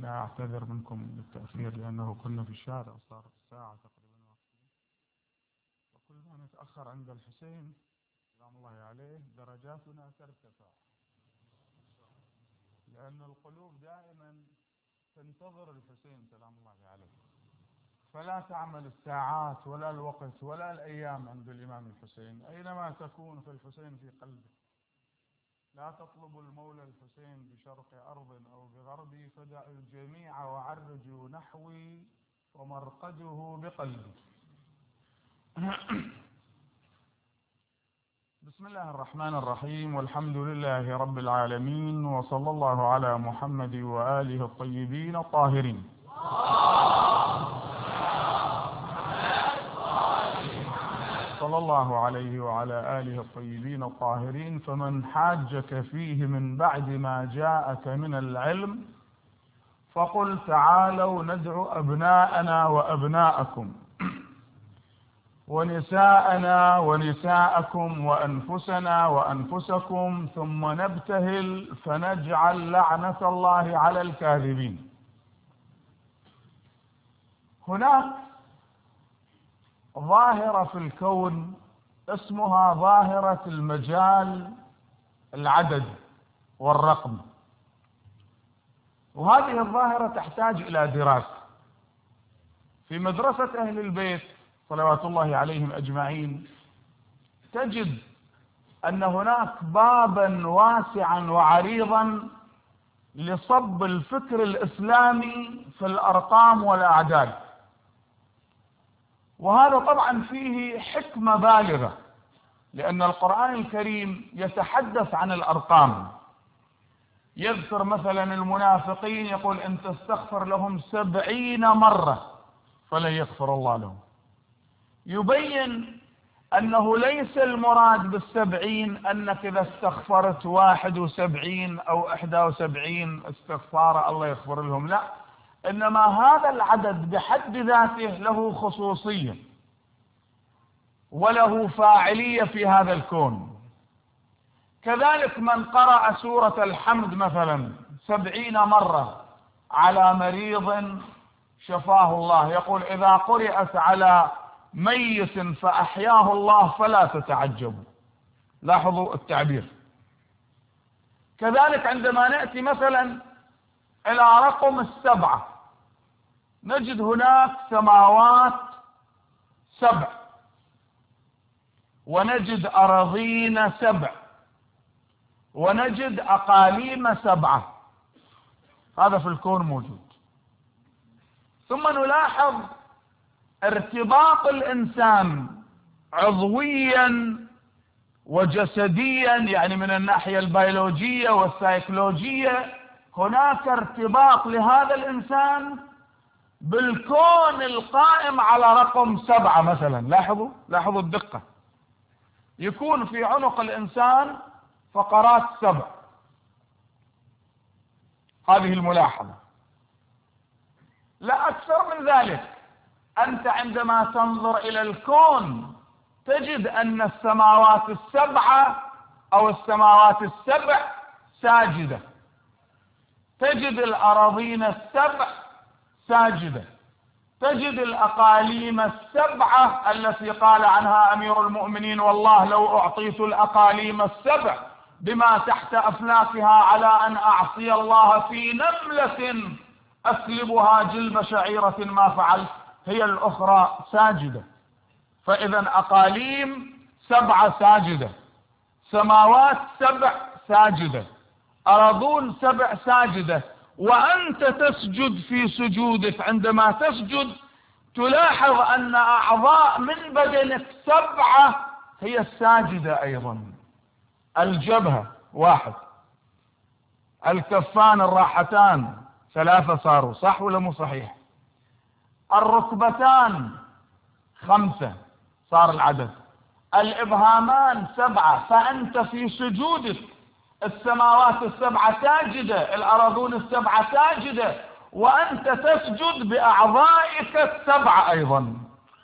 أنا أعتذر منكم للتأخير لأنه كنا في الشارع، صارت الساعة تقريبا، وكل ما نتأخر عند الحسين سلام الله عليه درجاتنا ترتفع، لأن القلوب دائما تنتظر الحسين سلام الله عليه، فلا تعمل الساعات ولا الوقت ولا الأيام عند الإمام الحسين، أينما تكون فالحسين في قلبك. لا تطلبوا المولى الحسين بشرق أرض أو بغربي، فدعوا الجميع وعرجوا نحوي ومرقده بقلبي. بسم الله الرحمن الرحيم، والحمد لله رب العالمين، وصلى الله على محمد وآله الطيبين الطاهرين. صلى الله عليه وعلى آله الطيبين الطاهرين. فمن حاجك فيه من بعد ما جاءك من العلم فقل تعالوا ندعو أبناءنا وأبناءكم ونساءنا ونساءكم وأنفسنا وأنفسكم ثم نبتهل فنجعل لعنة الله على الكاذبين. هناك ظاهرة في الكون اسمها ظاهرة المجال العدد والرقم، وهذه الظاهرة تحتاج إلى دراسة. في مدرسة أهل البيت صلوات الله عليهم أجمعين تجد أن هناك بابا واسعا وعريضا لصب الفكر الإسلامي في الأرقام والأعداد، وهذا طبعا فيه حكمة بالغة، لأن القرآن الكريم يتحدث عن الأرقام. يذكر مثلا المنافقين يقول إن تستغفر لهم 70 مرة فلن يغفر الله لهم. يبين أنه ليس المراد بال70 أنك إذا استغفرت 71 أو 71 استغفار الله يغفر لهم، لا، إنما هذا العدد بحد ذاته له خصوصية وله فاعلية في هذا الكون. كذلك من قرأ سورة الحمد مثلا 70 مرة على مريض شفاه الله، يقول إذا قرأت على ميت فأحياه الله فلا تتعجبوا. لاحظوا التعبير. كذلك عندما نأتي مثلا إلى رقم 7 نجد هناك سماوات 7، ونجد أراضين 7، ونجد أقاليم 7. هذا في الكون موجود. ثم نلاحظ ارتباط الإنسان عضويا وجسديا، يعني من الناحية البيولوجية والسيكولوجية هناك ارتباط لهذا الإنسان بالكون القائم على رقم 7 مثلا. لاحظوا الدقة. يكون في عنق الإنسان فقرات 7. هذه الملاحظة. لا أكثر من ذلك، أنت عندما تنظر إلى الكون تجد أن السماوات 7 أو السماوات 7 ساجدة، تجد الأراضين 7 ساجدة، تجد الأقاليم 7 التي قال عنها أمير المؤمنين والله لو أعطيت الأقاليم 7 بما تحت أفلاكها على أن أعصي الله في نملة أسلبها جلب شعيرة ما فعلت. هي الأخرى ساجدة. فإذا أقاليم 7 ساجدة، سماوات 7 ساجدة، أراضون 7 ساجدة. وأنت تسجد في سجودك، عندما تسجد تلاحظ أن أعضاء من بدنك 7 هي الساجدة أيضا. الجبهة 1، الكفان الراحتان 3 صاروا، صح ولا مو صحيح؟ الركبتان 5 صار العدد، الإبهامان 7، فأنت في سجودك السماوات 7 ساجدة، الأراضون 7 ساجدة، وأنت تسجد بأعضائك 7 أيضا.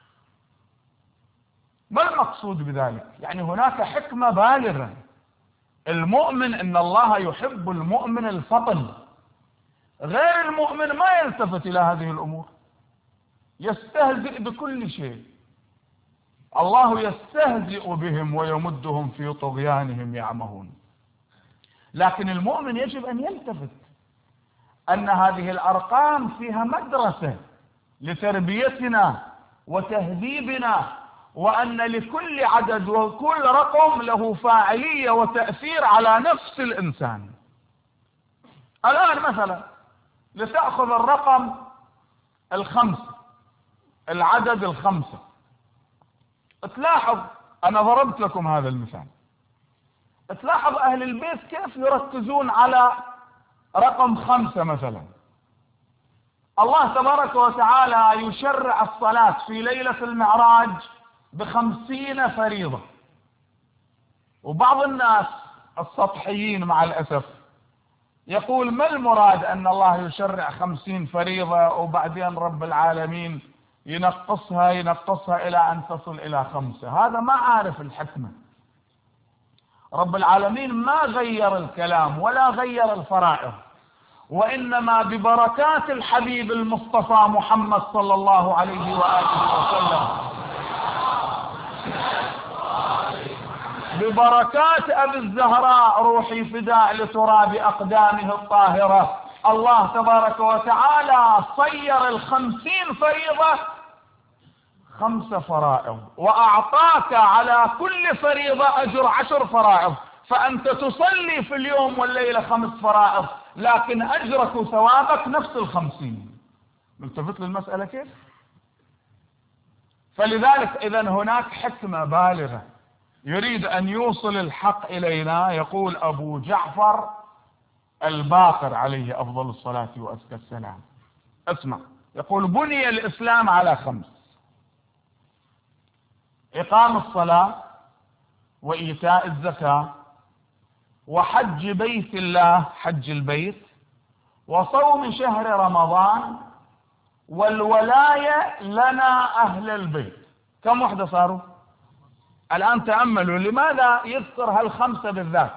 ما المقصود بذلك؟ يعني هناك حكمة بالغة. المؤمن إن الله يحب المؤمن الفطن، غير المؤمن ما يلتفت إلى هذه الأمور، يستهزئ بكل شيء. الله يستهزئ بهم ويمدهم في طغيانهم يعمهون. لكن المؤمن يجب أن يلتفت أن هذه الأرقام فيها مدرسة لتربيتنا وتهذيبنا، وأن لكل عدد وكل رقم له فاعلية وتأثير على نفس الإنسان. الآن مثلا لتأخذ الرقم 5، العدد 5، تلاحظ، أنا ضربت لكم هذا المثال، تلاحظ أهل البيت كيف يركزون على رقم 5 مثلا. الله تبارك وتعالى يشرع الصلاة في ليلة المعراج ب50 فريضة، وبعض الناس السطحيين مع الأسف يقول ما المراد أن الله يشرع 50 فريضة وبعدين رب العالمين ينقصها إلى أن تصل إلى 5؟ هذا ما عارف الحكمة. رب العالمين ما غير الكلام ولا غير الفرائض، وإنما ببركات الحبيب المصطفى محمد صلى الله عليه وآله وسلم، ببركات أبي الزهراء روحي فداء لتراب أقدامه الطاهرة، الله تبارك وتعالى صير 50 فريضة 5 فرائض، وأعطاك على كل فريضة أجر 10 فرائض. فأنت تصلي في اليوم والليلة 5 فرائض، لكن أجرك وثوابك نفس 50. ملتفت للمسألة كيف؟ فلذلك إذا هناك حكمة بالغة يريد أن يوصل الحق إلينا. يقول أبو جعفر الباقر عليه أفضل الصلاة وأزكى السلام، اسمع، يقول بني الإسلام على 5: إقام الصلاة، وإيتاء الزكاة، وحج بيت الله حج البيت، وصوم شهر رمضان، والولاية لنا أهل البيت. كم وحدة صاروا؟ الآن تأملوا لماذا يذكر هال5 بالذات.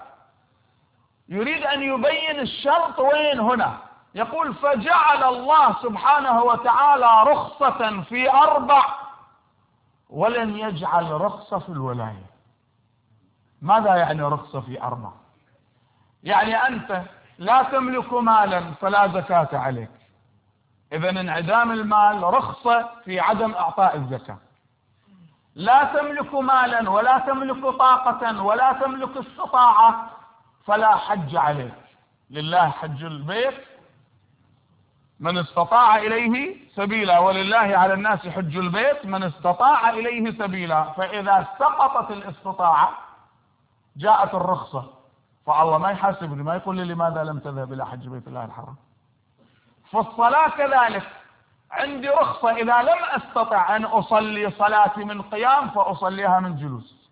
يريد أن يبين الشرط وين هنا. يقول فجعل الله سبحانه وتعالى رخصة في 4 ولن يجعل رخصة في الولاية. ماذا يعني رخصة في 4؟ يعني أنت لا تملك مالا فلا زكاة عليك، إذا انعدام المال رخصة في عدم إعطاء الزكاة. لا تملك مالا ولا تملك طاقة ولا تملك استطاعة فلا حج عليك. لله حج البيت من استطاع إليه سبيلا، ولله على الناس حج البيت من استطاع إليه سبيلا. فإذا سقطت الاستطاعة جاءت الرخصة، فالله ما يحاسبني، ما يقول لي لماذا لم تذهب إلى حج بيت الله الحرام. فالصلاة كذلك، عندي رخصة إذا لم أستطع أن أصلي صلاتي من قيام فأصليها من جلوس.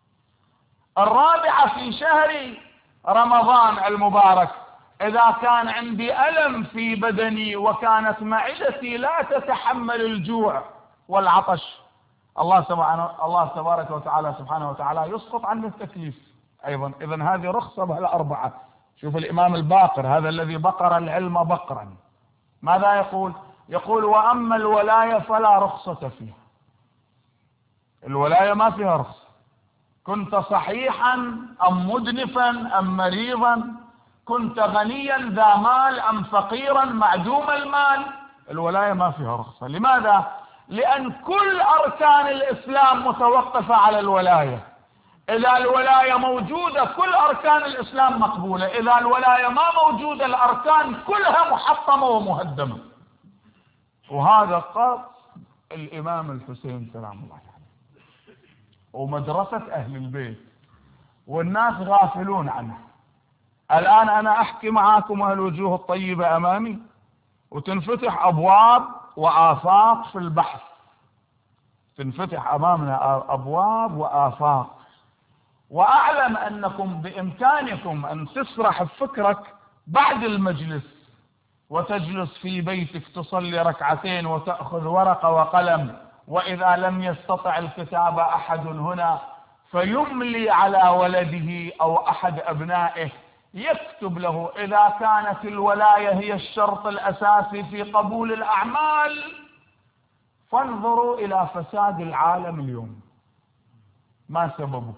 الرابعة في شهر رمضان المبارك، إذا كان عندي ألم في بدني وكانت معدتي لا تتحمل الجوع والعطش، الله تبارك وتعالى سبحانه وتعالى يسقط عنه التكليف أيضا. إذن هذه رخصة بال4. شوف الإمام الباقر هذا الذي بقر العلم بقرا ماذا يقول؟ يقول وأما الولاية فلا رخصة فيها. الولاية ما فيها رخصة. كنت صحيحا أم مدنفا أم مريضا، كنت غنيا ذا مال أم فقيرا معدوم المال، الولاية ما فيها رخصة. لماذا؟ لأن كل أركان الإسلام متوقفة على الولاية. إذا الولاية موجودة كل أركان الإسلام مقبولة، إذا الولاية ما موجودة الأركان كلها محطمة ومهدمة. وهذا قصد الإمام الحسين سلام الله عليه ومدرسة أهل البيت، والناس غافلون عنه. الآن أنا أحكي معاكم الوجوه الطيبة أمامي، وتنفتح أبواب وآفاق في البحث، تنفتح أمامنا أبواب وآفاق، وأعلم أنكم بإمكانكم أن تسرح بفكرك بعد المجلس وتجلس في بيتك تصلي 2 ركعتين وتأخذ ورقة وقلم، وإذا لم يستطع الكتابة أحد هنا فيملي على ولده أو أحد أبنائه يكتب له إذا كانت الولاية هي الشرط الأساسي في قبول الأعمال فانظروا إلى فساد العالم اليوم، ما سببه؟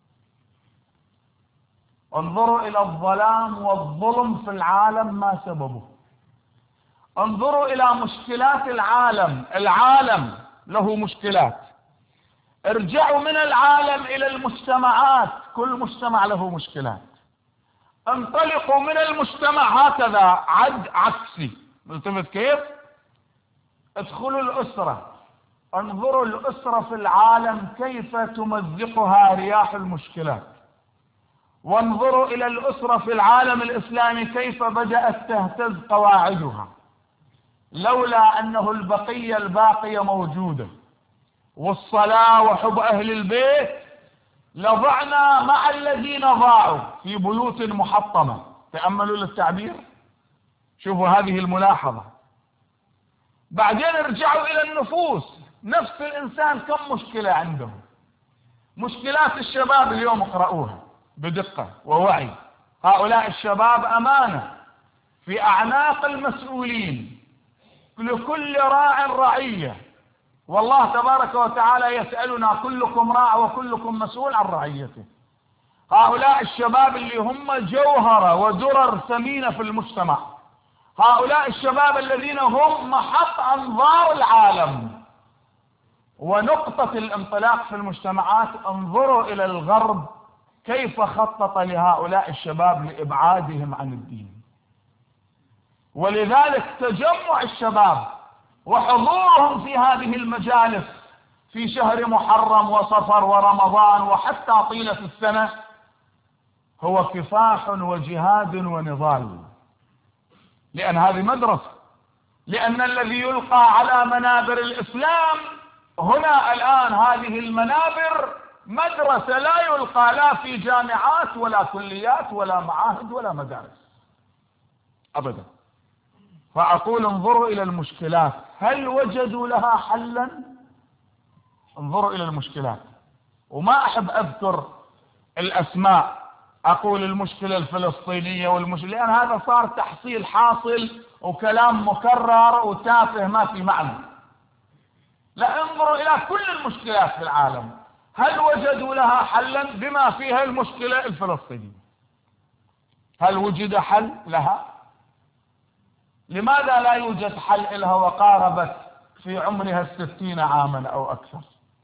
انظروا إلى الظلام والظلم في العالم، ما سببه؟ انظروا إلى مشكلات العالم، العالم له مشكلات. ارجعوا من العالم إلى المجتمعات، كل مجتمع له مشكلات. انطلقوا من المجتمع هكذا عكسي، ملتفت كيف؟ ادخلوا الأسرة، انظروا الأسرة في العالم كيف تمزقها رياح المشكلات، وانظروا إلى الأسرة في العالم الإسلامي كيف بدأت تهتز قواعدها، لولا أنه البقية الباقية موجودة والصلاة وحب أهل البيت لضعنا مع الذين ضاعوا في بيوت محطمة. تأملوا للتعبير، شوفوا هذه الملاحظة. بعدين ارجعوا إلى النفوس، نفس الإنسان كم مشكلة عنده. مشكلات الشباب اليوم اقرأوها بدقة ووعي. هؤلاء الشباب أمانة في أعناق المسؤولين، لكل راع رعية، والله تبارك وتعالى يسألنا كلكم راع وكلكم مسؤول عن رعيته. هؤلاء الشباب اللي هم جوهرة ودرر ثمينة في المجتمع، هؤلاء الشباب الذين هم محط أنظار العالم ونقطة الانطلاق في المجتمعات. انظروا إلى الغرب كيف خطط لهؤلاء الشباب لإبعادهم عن الدين. ولذلك تجمع الشباب وحضورهم في هذه المجالس في شهر محرم وصفر ورمضان وحتى طيلة السنة هو كفاح وجهاد ونضال، لأن هذه مدرسة، لأن الذي يلقى على منابر الإسلام هنا الآن هذه المنابر مدرسة لا يلقى لا في جامعات ولا كليات ولا معاهد ولا مدارس أبدا. فأقول انظروا إلى المشكلات، هل وجدوا لها حلا؟ انظروا إلى المشكلات. وما أحب أذكر الأسماء، أقول المشكلة الفلسطينية والمشكلة، لأن هذا صار تحصيل حاصل وكلام مكرر وتافه ما في معنى. لا، انظروا إلى كل المشكلات في العالم، هل وجدوا لها حلا؟ بما فيها المشكلة الفلسطينية، هل وجد حل لها؟ لماذا لا يوجد حل لها وقاربت في عمرها 60 عاما أو أكثر؟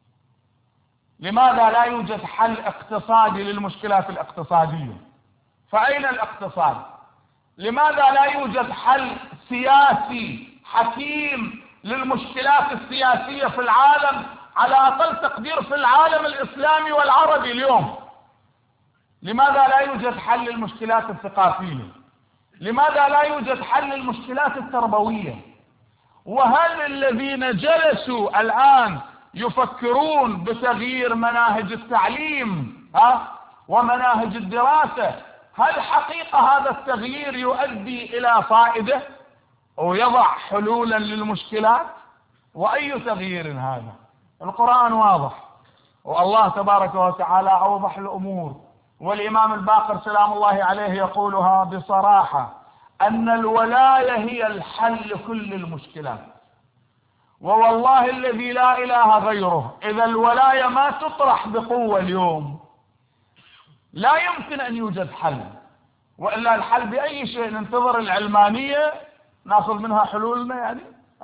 لماذا لا يوجد حل اقتصادي للمشكلات الاقتصادية؟ فأين الاقتصاد؟ لماذا لا يوجد حل سياسي حكيم للمشكلات السياسية في العالم، على أقل تقدير في العالم الإسلامي والعربي اليوم؟ لماذا لا يوجد حل للمشكلات الثقافية؟ لماذا لا يوجد حل للمشكلات التربوية؟ وهل الذين جلسوا الآن يفكرون بتغيير مناهج التعليم ومناهج الدراسة، هل حقيقة هذا التغيير يؤدي إلى فائدة ويضع حلولا للمشكلات؟ وأي تغيير هذا؟ القرآن واضح، والله تبارك وتعالى أوضح الأمور، والإمام الباقر سلام الله عليه يقولها بصراحة، أن الولاية هي الحل لكل المشكلات. ووالله الذي لا إله غيره، إذا الولاية ما تطرح بقوة اليوم لا يمكن أن يوجد حل. وإلا الحل بأي شيء؟ ننتظر العلمانية نأخذ منها حلولنا يعني؟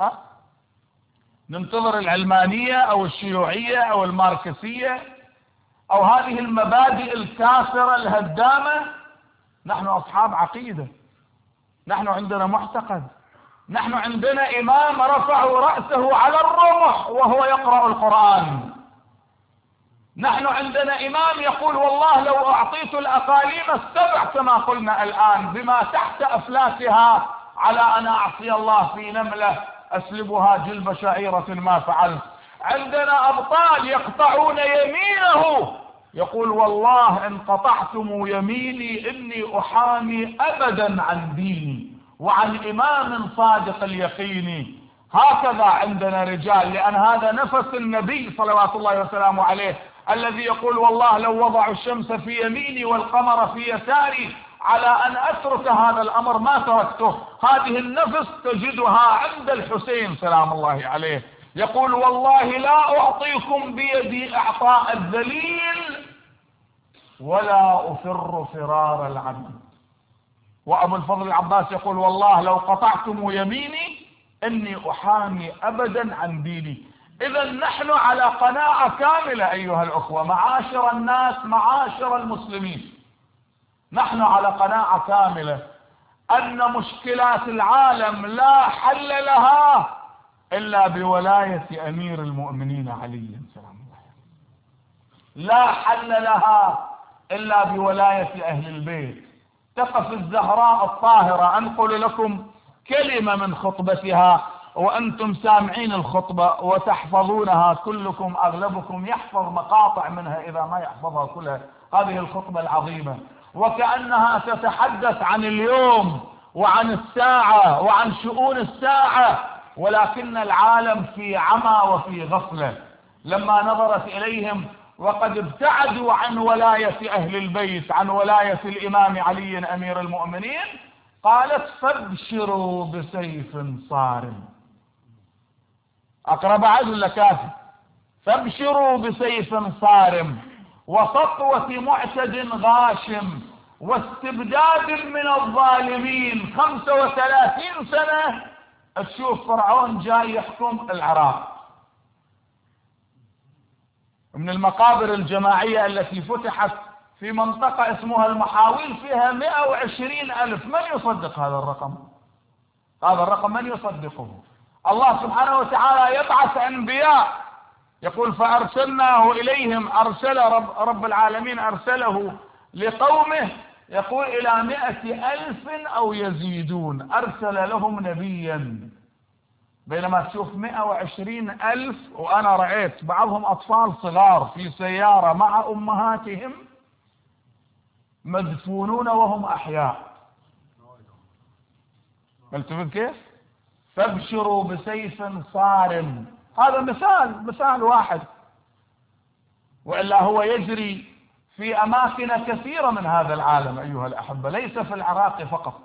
ننتظر العلمانية أو الشيوعية أو الماركسية أو هذه المبادئ الكافرة الهدامة؟ نحن أصحاب عقيدة، نحن عندنا معتقد، نحن عندنا إمام رفع رأسه على الرمح وهو يقرأ القرآن، نحن عندنا إمام يقول والله لو أعطيت الأقاليم السبع كما قلنا الآن بما تحت أفلاسها على أن أعصي الله في نملة أسلبها جلب شعيرة ما فعلت. عندنا أبطال يقطعون يمينه، يقول والله إن قطعتم يميني إني أحامي أبدا عن ديني وعن إمام صادق اليقين. هكذا عندنا رجال، لأن هذا نفس النبي صلوات الله وسلامه عليه الذي يقول والله لو وضعوا الشمس في يميني والقمر في يساري على أن أترك هذا الأمر ما تركته. هذه النفس تجدها عند الحسين سلام الله عليه، يقول والله لا أعطيكم بيدي إعطاء الذليل ولا أفر فرار العبد. وأبو الفضل العباس يقول والله لو قطعتم يميني إني أحامي أبدا عن ديني. إذا نحن على قناعة كاملة أيها الأخوة، معاشر الناس، معاشر المسلمين، نحن على قناعة كاملة أن مشكلات العالم لا حل لها إلا بولاية أمير المؤمنين علي سلام الله عليه. لا حل لها إلا بولاية أهل البيت. تقف الزهراء الطاهرة، أنقل لكم كلمة من خطبتها وأنتم سامعين الخطبة وتحفظونها كلكم، أغلبكم يحفظ مقاطع منها إذا ما يحفظها كلها. هذه الخطبة العظيمة وكأنها تتحدث عن اليوم وعن الساعة وعن شؤون الساعة، ولكن العالم في عمى وفي غفلة. لما نظرت إليهم وقد ابتعدوا عن ولاية أهل البيت، عن ولاية الإمام علي أمير المؤمنين، قالت فابشروا بسيف صارم. أقرب عدل ولا كافي؟ فابشروا بسيف صارم وسطوة معتد غاشم واستبداد من الظالمين. 35 سنة تشوف فرعون جاي يحكم العراق. من المقابر الجماعية التي فتحت في منطقة اسمها المحاويل فيها 120,000. من يصدق هذا الرقم؟ هذا الرقم من يصدقه؟ الله سبحانه وتعالى يبعث أنبياء، يقول فأرسلناه إليهم، أرسل رب العالمين أرسله لقومه، يقول إلى 100,000 أو يزيدون، أرسل لهم نبيا. بينما تشوف 120,000 وأنا رأيت بعضهم أطفال صغار في سيارة مع أمهاتهم مدفونون وهم أحياء. ملتفت كيف؟ فابشروا بسيف صارم. هذا مثال واحد، وإلا هو يجري في أماكن كثيرة من هذا العالم أيها الأحبة، ليس في العراق فقط.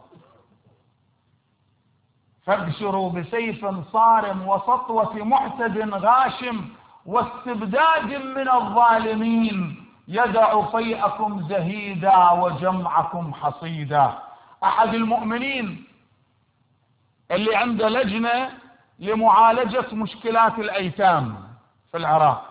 فابشروا بسيف صارم وسطوة معتد غاشم واستبداد من الظالمين يدع فيئكم زهيدا وجمعكم حصيدا. أحد المؤمنين اللي عنده لجنة لمعالجة مشكلات الأيتام في العراق،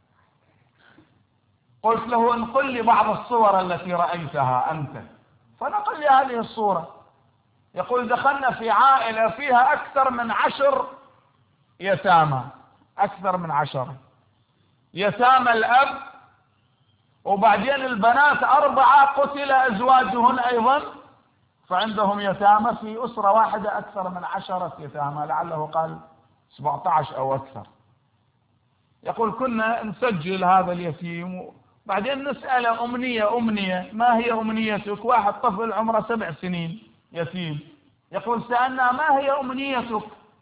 قلت له انقل لي بعض الصور التي رأيتها أنت، فنقل لي هذه الصورة. يقول دخلنا في عائلة فيها أكثر من 10 يتامى، أكثر من 10 يتامى الأب، وبعدين البنات 4 قتل أزواجهن أيضا، فعندهم يتامى في أسرة واحدة أكثر من 10 يتامى، لعله قال 17 أو أكثر. يقول كنا نسجل هذا اليتيم بعدين نسأله أمنية ما هي أمنيتك؟ واحد طفل عمره 7 سنين يتيم، يقول سألنا ما هي أمنيتك؟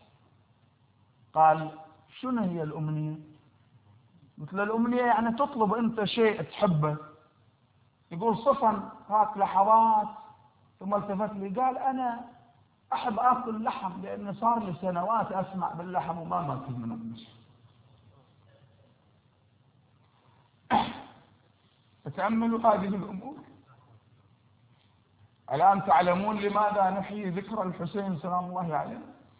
قال شنو هي الأمنية؟ مثل الأمنية يعني تطلب أنت شيء تحبه. يقول صفن هاك لحظات ثم التفت لي قال أنا أحب أكل لحم لأن صار لي سنوات أسمع باللحم وما ماكل من النص. فتأملوا هذه الأمور. الآن تعلمون لماذا نحيي ذكر الحسين سلام الله عليه؟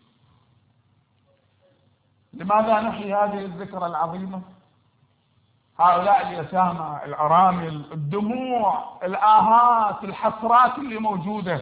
لماذا نحيي هذه الذكرى العظيمة؟ هؤلاء اليتامى، الأرامل، الدموع، الآهات، الحسرات اللي موجودة،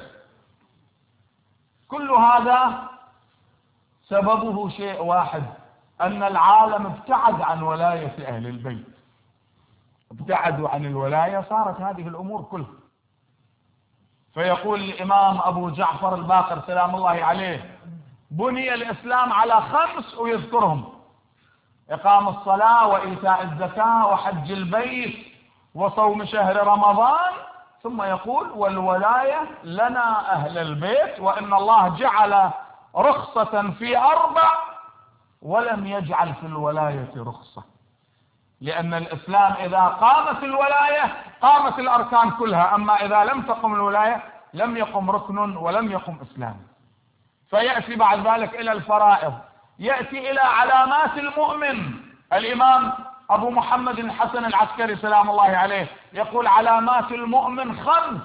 كل هذا سببه شيء واحد، أن العالم ابتعد عن ولاية أهل البيت، ابتعدوا عن الولاية، صارت هذه الأمور كلها. فيقول الإمام أبو جعفر الباقر سلام الله عليه بني الإسلام على 5 ويذكرهم: إقام الصلاة وإيتاء الزكاة وحج البيت وصوم شهر رمضان، ثم يقول والولاية لنا أهل البيت، وإن الله جعل رخصة في 4 ولم يجعل في الولاية رخصة، لأن الإسلام إذا قامت الولاية قامت الأركان كلها، أما إذا لم تقم الولاية لم يقم ركن ولم يقم إسلام. فيأتي بعد ذلك إلى الفرائض، يأتي إلى علامات المؤمن. الإمام أبو محمد الحسن العسكري سلام الله عليه يقول علامات المؤمن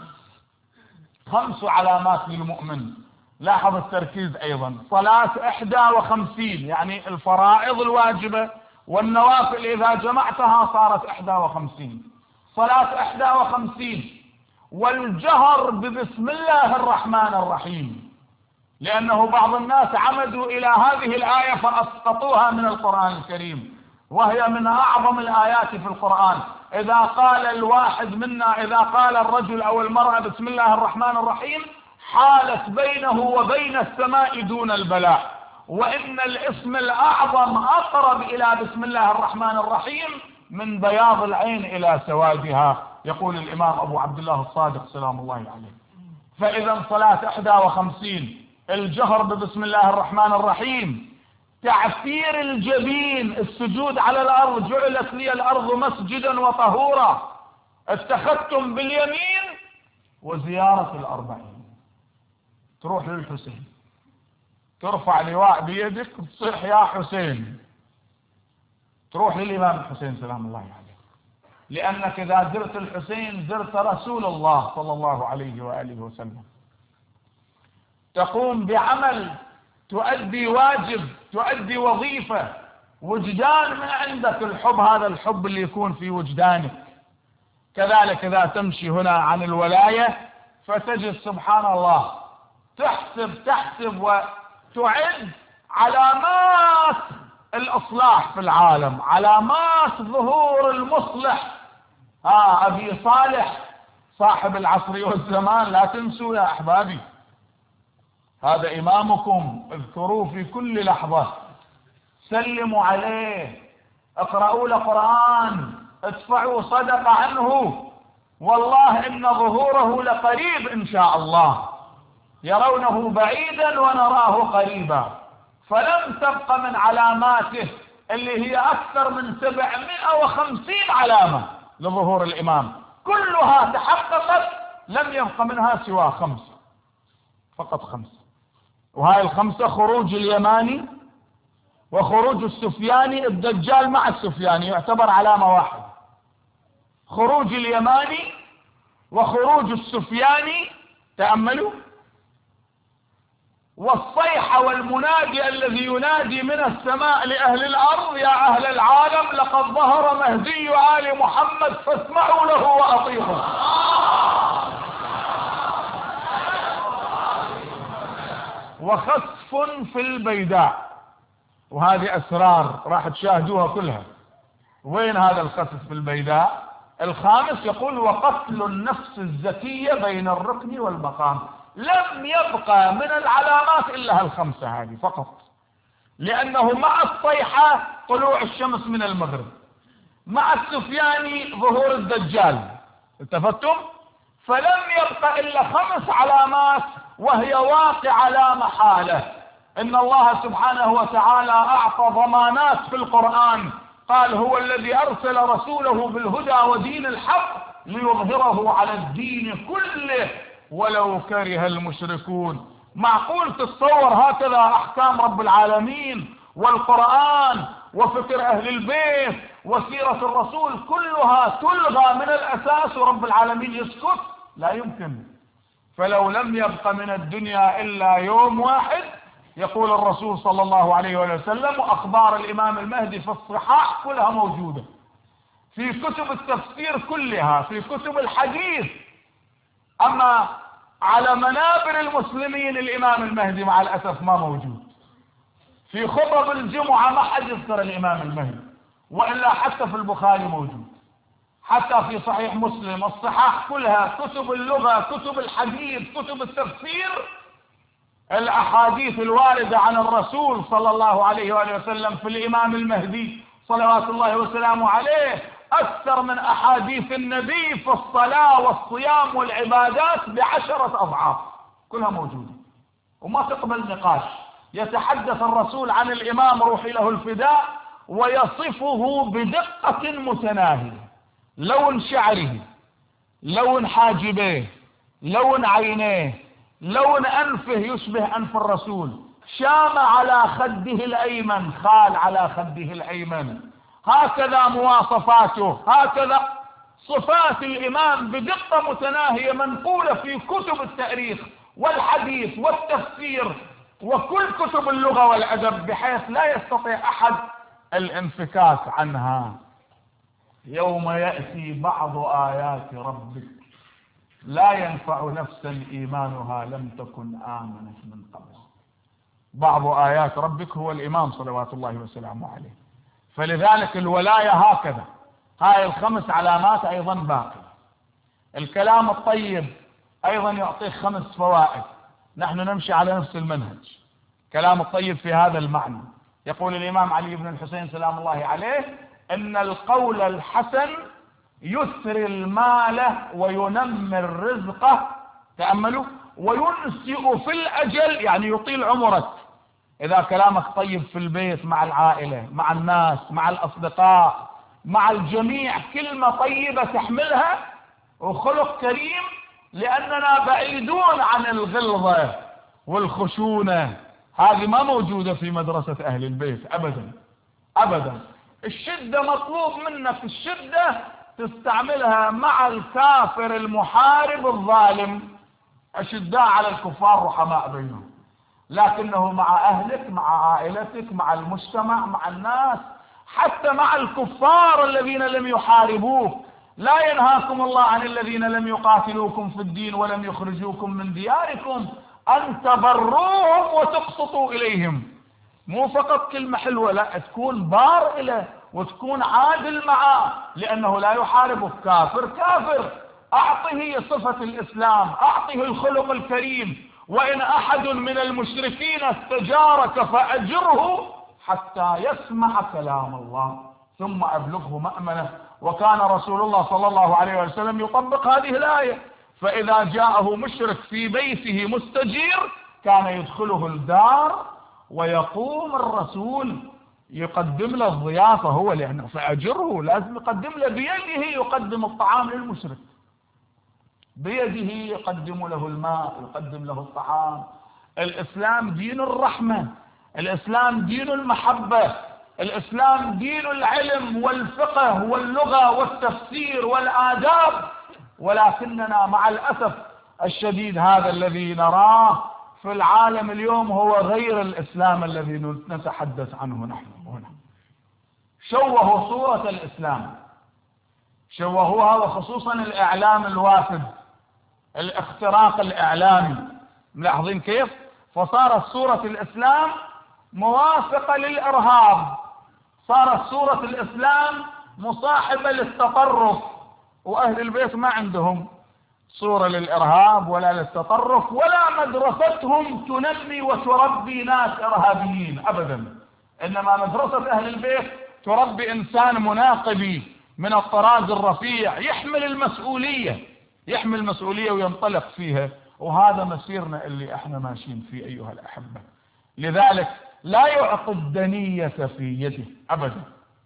5 علامات للمؤمن. لاحظ التركيز أيضا. صلاة 51، يعني الفرائض الواجبة والنوافل إذا جمعتها صارت 51. صلاة 51، والجهر ببسم الله الرحمن الرحيم، لأنه بعض الناس عمدوا إلى هذه الآية فأسقطوها من القرآن الكريم، وهي من أعظم الآيات في القرآن. إذا قال الواحد منا، إذا قال الرجل أو المرأة بسم الله الرحمن الرحيم، حالت بينه وبين السماء دون البلاء. وإن الاسم الأعظم أقرب إلى بسم الله الرحمن الرحيم من بياض العين إلى سوادها، يقول الإمام أبو عبد الله الصادق سلام الله عليه. فإذا صلاة 51، الجهر ببسم الله الرحمن الرحيم، تعفير الجبين، السجود على الأرض، جعلت لي الأرض مسجدا وطهورا، التختم باليمين، وزيارة الأربعين. تروح للحسين، ترفع لواء بيدك وتصيح يا حسين، تروح للإمام الحسين سلام الله عليه، لأنك إذا زرت الحسين زرت رسول الله صلى الله عليه وآله وسلم. تقوم بعمل، تؤدي واجب، تؤدي وظيفة، وجدان من عندك الحب، هذا الحب اللي يكون في وجدانك. كذلك إذا تمشي هنا عن الولاية فتجد سبحان الله تحسب وتعد علامات الإصلاح في العالم، علامات ظهور المصلح. أبي صالح صاحب العصر والزمان، لا تنسوا يا أحبابي، هذا إمامكم، اذكروه في كل لحظة، سلموا عليه، اقرأوا له قرآن، ادفعوا صدقة عنه، والله إن ظهوره لقريب إن شاء الله، يرونه بعيدا ونراه قريبا. فلم تبق من علاماته اللي هي أكثر من 750 علامة لظهور الإمام، كلها تحققت، لم يبق منها سوى 5، فقط 5. وهاي ال5: خروج اليماني، وخروج السفياني، الدجال مع السفياني يعتبر علامة واحدة. خروج اليماني وخروج السفياني، تأملوا، والصيحة والمنادي الذي ينادي من السماء لأهل الأرض: يا أهل العالم لقد ظهر مهدي آل محمد فاسمعوا له وأطيعوا. وخسف في البيداء، وهذه أسرار راح تشاهدوها كلها. وين هذا الخسف في البيداء؟ الخامس يقول: وقتل النفس الزكية بين الركن والمقام. لم يبقى من العلامات إلا ال5 هذه فقط، لأنه مع الصيحة طلوع الشمس من المغرب، مع السفياني ظهور الدجال، التفتم. فلم يبقى إلا 5 علامات، وهي واقعة لا محالة. إن الله سبحانه وتعالى أعطى ضمانات في القرآن، قال: هو الذي أرسل رسوله بالهدى ودين الحق ليظهره على الدين كله ولو كره المشركون. معقول تتصور هكذا أحكام رب العالمين والقرآن وفكر أهل البيت وسيرة الرسول كلها تلغى من الأساس ورب العالمين يسكت؟ لا يمكن. فلو لم يبق من الدنيا إلا يوم واحد، يقول الرسول صلى الله عليه وسلم، وأخبار الإمام المهدي في الصحاح كلها موجودة، في كتب التفسير كلها، في كتب الحديث. أما على منابر المسلمين الإمام المهدي مع الأسف ما موجود. في خطب الجمعة ما حد يذكر الإمام المهدي، وإلا حتى في البخاري موجود، حتى في صحيح مسلم، الصحاح كلها، كتب اللغة، كتب الحديث، كتب التفسير، الأحاديث الواردة عن الرسول صلى الله عليه وآله وسلم في الإمام المهدي صلوات الله وسلامه عليه أكثر من أحاديث النبي في الصلاة والصيام والعبادات ب10 أضعاف، كلها موجودة وما تقبل نقاش. يتحدث الرسول عن الإمام روحي له الفداء ويصفه بدقة متناهية: لون شعره، لون حاجبيه، لون عينيه، لون أنفه يشبه أنف الرسول، شام على خده الأيمن، خال على خده الأيمن، هكذا مواصفاته، هكذا صفات الإمام بدقة متناهية منقولة في كتب التاريخ والحديث والتفسير وكل كتب اللغة والأدب، بحيث لا يستطيع أحد الانفكاك عنها. يوم يأتي بعض آيات ربك لا ينفع نفسا إيمانها لم تكن آمنت من قبل. بعض آيات ربك هو الإمام صلوات الله وسلامه عليه. فلذلك الولاية هكذا، هاي الخمس علامات أيضا باقية. الكلام الطيب أيضا يعطيك 5 فوائد، نحن نمشي على نفس المنهج. كلام الطيب في هذا المعنى، يقول الإمام علي بن الحسين سلام الله عليه: إن القول الحسن يثري المال وينمي الرزق، تأملوا، وينسئ في الأجل، يعني يطيل عمرك. إذا كلامك طيب في البيت مع العائلة مع الناس مع الأصدقاء مع الجميع، كلمة طيبة تحملها وخلق كريم، لأننا بعيدون عن الغلظة والخشونة، هذه ما موجودة في مدرسة أهل البيت أبدا أبدا. الشدة مطلوب منك، الشدة تستعملها مع الكافر المحارب الظالم، أشداء على الكفار رحماء بينهم، لكنه مع أهلك مع عائلتك مع المجتمع مع الناس، حتى مع الكفار الذين لم يحاربوك. لا ينهاكم الله عن الذين لم يقاتلوكم في الدين ولم يخرجوكم من دياركم أن تبروهم وتقسطوا إليهم. مو فقط كلمة حلوة، لا، تكون بار إله وتكون عادل معه، لأنه لا يحاربك. كافر كافر، أعطه صفة الإسلام، أعطه الخلق الكريم. وإن أحد من المشركين استجارك فأجره حتى يسمع كلام الله ثم أبلغه مأمنه. وكان رسول الله صلى الله عليه وسلم يطبق هذه الآية، فإذا جاءه مشرك في بيته مستجير كان يدخله الدار ويقوم الرسول يقدم له الضيافة، هو لأنه فأجره لازم يقدم له بيده، يقدم الطعام للمشرك بيده، يقدم له الماء، يقدم له الطعام. الإسلام دين الرحمة، الإسلام دين المحبة، الإسلام دين العلم والفقه واللغة والتفسير والآداب. ولكننا مع الأسف الشديد هذا الذي نراه في العالم اليوم هو غير الإسلام الذي نتحدث عنه نحن هنا. شوهوا صورة الإسلام، شوهوها، وخصوصا الإعلام الوافد، الاختراق الإعلامي. ملاحظين كيف؟ فصارت صورة الإسلام موافقة للإرهاب، صارت صورة الإسلام مصاحبة للتطرف، وأهل البيت ما عندهم صورة للإرهاب ولا للتطرف، ولا مدرستهم تنمي وتربي ناس إرهابيين أبدا، إنما مدرسة أهل البيت تربي إنسان مناقبي من الطراز الرفيع، يحمل المسؤولية وينطلق فيها. وهذا مسيرنا اللي احنا ماشيين فيه أيها الأحبة. لذلك لا يعطي الدنية في يده أبدا.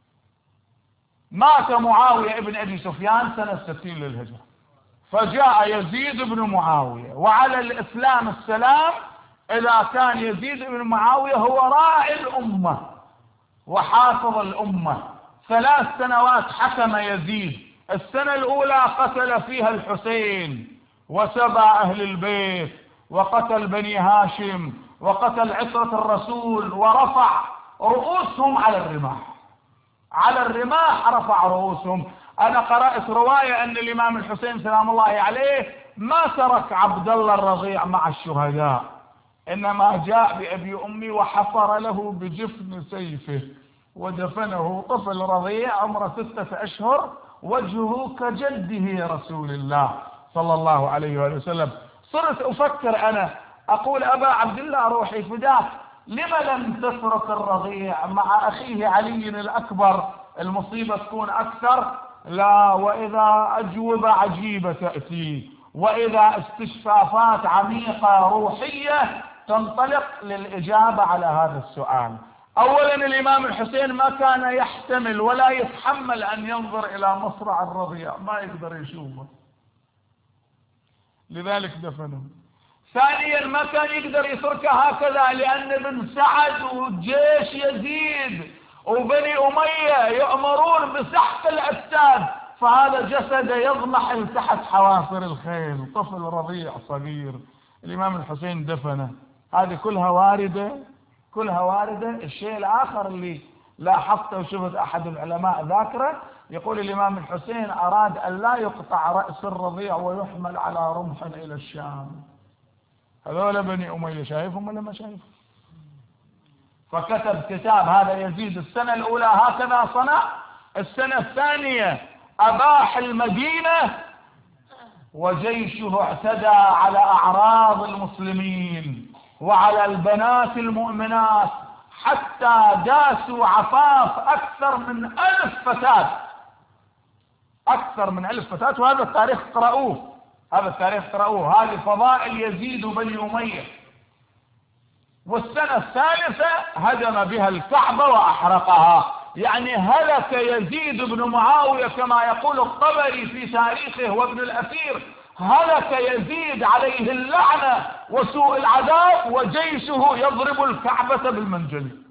مات معاوية ابن أبي سفيان سنة 60 للهجرة، فجاء يزيد بن معاوية، وعلى الإسلام السلام إذا كان يزيد بن معاوية هو راعي الأمة وحافظ الأمة. 3 سنوات حكم يزيد، السنة الأولى قتل فيها الحسين وسبع أهل البيت وقتل بني هاشم وقتل عترة الرسول، ورفع رؤوسهم على الرماح رفع رؤوسهم. أنا قرأت رواية أن الإمام الحسين سلام الله عليه ما ترك عبد الله الرضيع مع الشهداء، إنما جاء بأبي أمي وحفر له بجفن سيفه ودفنه. طفل رضيع عمره 6 أشهر، وجهه كجده رسول الله صلى الله عليه وسلم. صرت أفكر أنا، أقول أبا عبد الله روحي فداك، لما لم تترك الرضيع مع أخيه علي الأكبر؟ المصيبة تكون أكثر. لا، وإذا أجوبة عجيبة تأتي، وإذا استشفافات عميقة روحية تنطلق للإجابة على هذا السؤال. أولا الإمام الحسين ما كان يحتمل ولا يتحمل أن ينظر إلى مصرع الرضيع، ما يقدر يشوفه. لذلك دفنه. ثانيا ما كان يقدر يتركه هكذا، لأن بن سعد وجيش يزيد وبني أمية يؤمرون بسحق الأجساد، فهذا جسد يضمحل تحت حوافر الخيل، طفل رضيع صغير. الإمام الحسين دفنه. هذه كلها واردة، كلها واردة. الشيء الآخر اللي لاحظته وشفت أحد العلماء ذاكره، يقول الإمام الحسين أراد أن لا يقطع رأس الرضيع ويحمل على رمح إلى الشام. هذول بني أمية شايفهم ولا ما شايفهم؟ فكتب كتاب. هذا يزيد السنة الأولى هكذا صنع، السنة الثانية أباح المدينة وجيشه اعتدى على أعراض المسلمين وعلى البنات المؤمنات، حتى داسوا عفاف أكثر من 1000 فتاة، أكثر من 1000 فتاة. وهذا التاريخ اقرأوه، هذا التاريخ اقرأوه، هذه فضائل يزيد بن أمية. والسنة الثالثة هدم بها الكعبة وأحرقها. يعني هلك يزيد بن معاوية كما يقول الطبري في تاريخه وابن الأثير، هلك يزيد عليه اللعنة وسوء العذاب وجيشه يضرب الكعبة بالمنجل.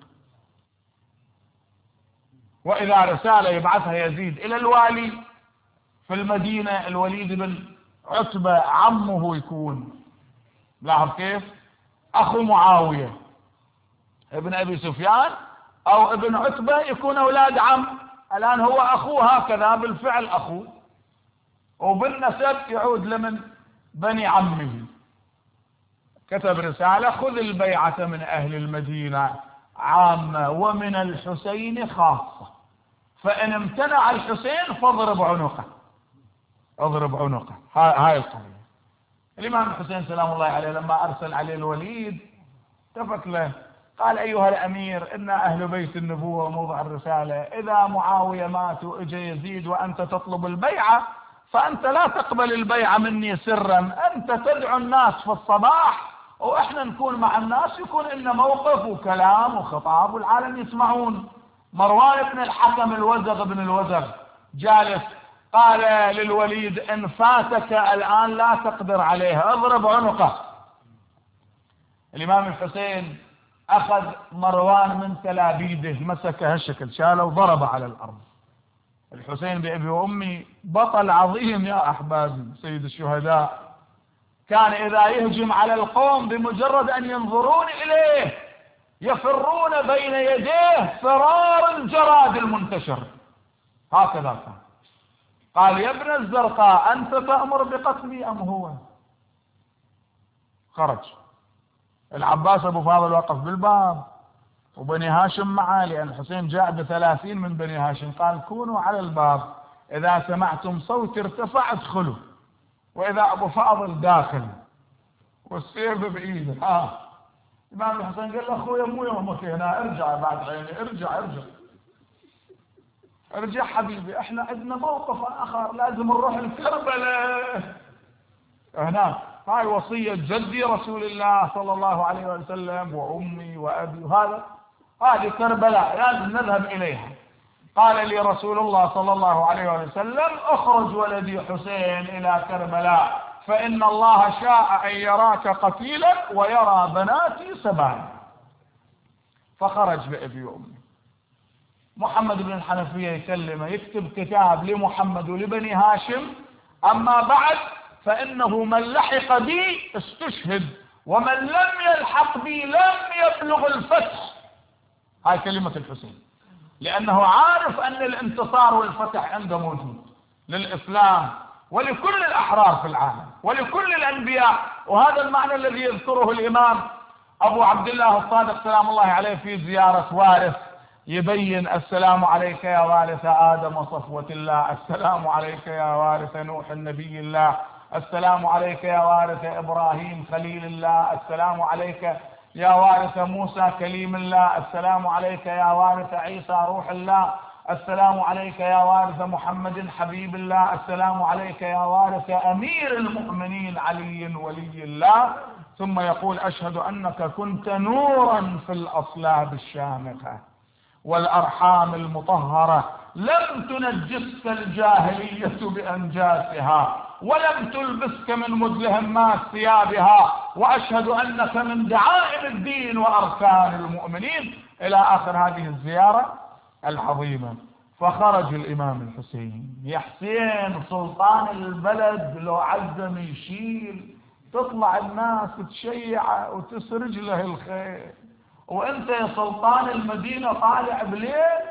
وإذا رسالة يبعثها يزيد إلى الوالي في المدينة، الوليد بن عتبة عمه يكون، لاحظ كيف، أخو معاوية ابن أبي سفيان أو ابن عتبة يكون أولاد عم. الآن هو أخوه هكذا بالفعل أخوه، وبالنسب يعود لمن بني عمه. كتب رسالة: خذ البيعة من أهل المدينة عامة ومن الحسين خاصة، فإن امتنع الحسين فاضرب عنقه، اضرب عنقه. هاي القضية. الإمام الحسين سلام الله عليه لما أرسل عليه الوليد التفت له قال: أيها الأمير، إن أهل بيت النبوة موضع الرسالة، إذا معاوية مات وإجا يزيد وأنت تطلب البيعة، فأنت لا تقبل البيعة مني سرا، أنت تدعو الناس في الصباح وإحنا نكون مع الناس، يكون لنا موقف وكلام وخطاب والعالم يسمعون. مروان بن الحكم الوزغ بن الوزغ جالس، قال للوليد: إن فاتك الآن لا تقدر عليه، اضرب عنقه. الإمام الحسين أخذ مروان من تلابيده، مسكه هالشكل، شاله وضربه على الأرض. الحسين بأبي وأمي بطل عظيم يا أحبابي، سيد الشهداء، كان إذا يهجم على القوم بمجرد أن ينظرون إليه يفرون بين يديه فرار الجراد المنتشر، هكذا كان. قال: يا ابن الزرقاء، أنت تأمر بقتلي أم هو؟ خرج. العباس أبو فاضل وقف بالباب وبني هاشم معه، لأن الحسين جاء ب30 من بني هاشم، قال: كونوا على الباب، إذا سمعتم صوت ارتفع ادخلوا، وإذا أبو فاضل داخل والسيف بإيده. الإمام الحسين قال له: أخويا مو يومك هنا، ارجع بعد عيني، ارجع ارجع ارجع حبيبي، احنا عندنا موقف آخر، لازم نروح لكربلاء هناك. هاي وصية جدي رسول الله صلى الله عليه وسلم وأمي وأبي، وهذا هذه كربلاء لازم نذهب إليها. قال لي رسول الله صلى الله عليه وسلم: اخرج ولدي حسين إلى كربلاء، فإن الله شاء أن يراك قتيلا ويرى بناتي سبايا. فخرج بأبي وأمي. محمد بن الحنفية يكلمه، يكتب كتاب لمحمد ولبني هاشم: أما بعد فإنه من لحق بي استشهد، ومن لم يلحق بي لم يبلغ الفتح. هاي كلمة الحسين، لأنه عارف أن الانتصار والفتح عنده موجود للإسلام ولكل الأحرار في العالم ولكل الأنبياء. وهذا المعنى الذي يذكره الإمام أبو عبد الله الصادق سلام الله عليه في زيارة وارث، يبين: السلام عليك يا وارث آدم صفوة الله، السلام عليك يا وارث نوح النبي الله، السلام عليك يا وارث إبراهيم خليل الله، السلام عليك يا وارث موسى كليم الله، السلام عليك يا وارث عيسى روح الله، السلام عليك يا وارث محمد حبيب الله، السلام عليك يا وارث أمير المؤمنين علي ولي الله. ثم يقول: أشهد أنك كنت نورا في الأصلاب الشامخة، والأرحام المطهرة، لم تنجسك الجاهلية بأنجاسها، ولم تلبسك من مدلهمات ثيابها، وأشهد أنك من دعائم الدين وأركان المؤمنين، إلى آخر هذه الزيارة العظيمة. فخرج الإمام الحسين، يا حسين سلطان البلد لو عزم يشيل، تطلع الناس تشيع وتسرج له الخير، وانت يا سلطان المدينة طالع بليل.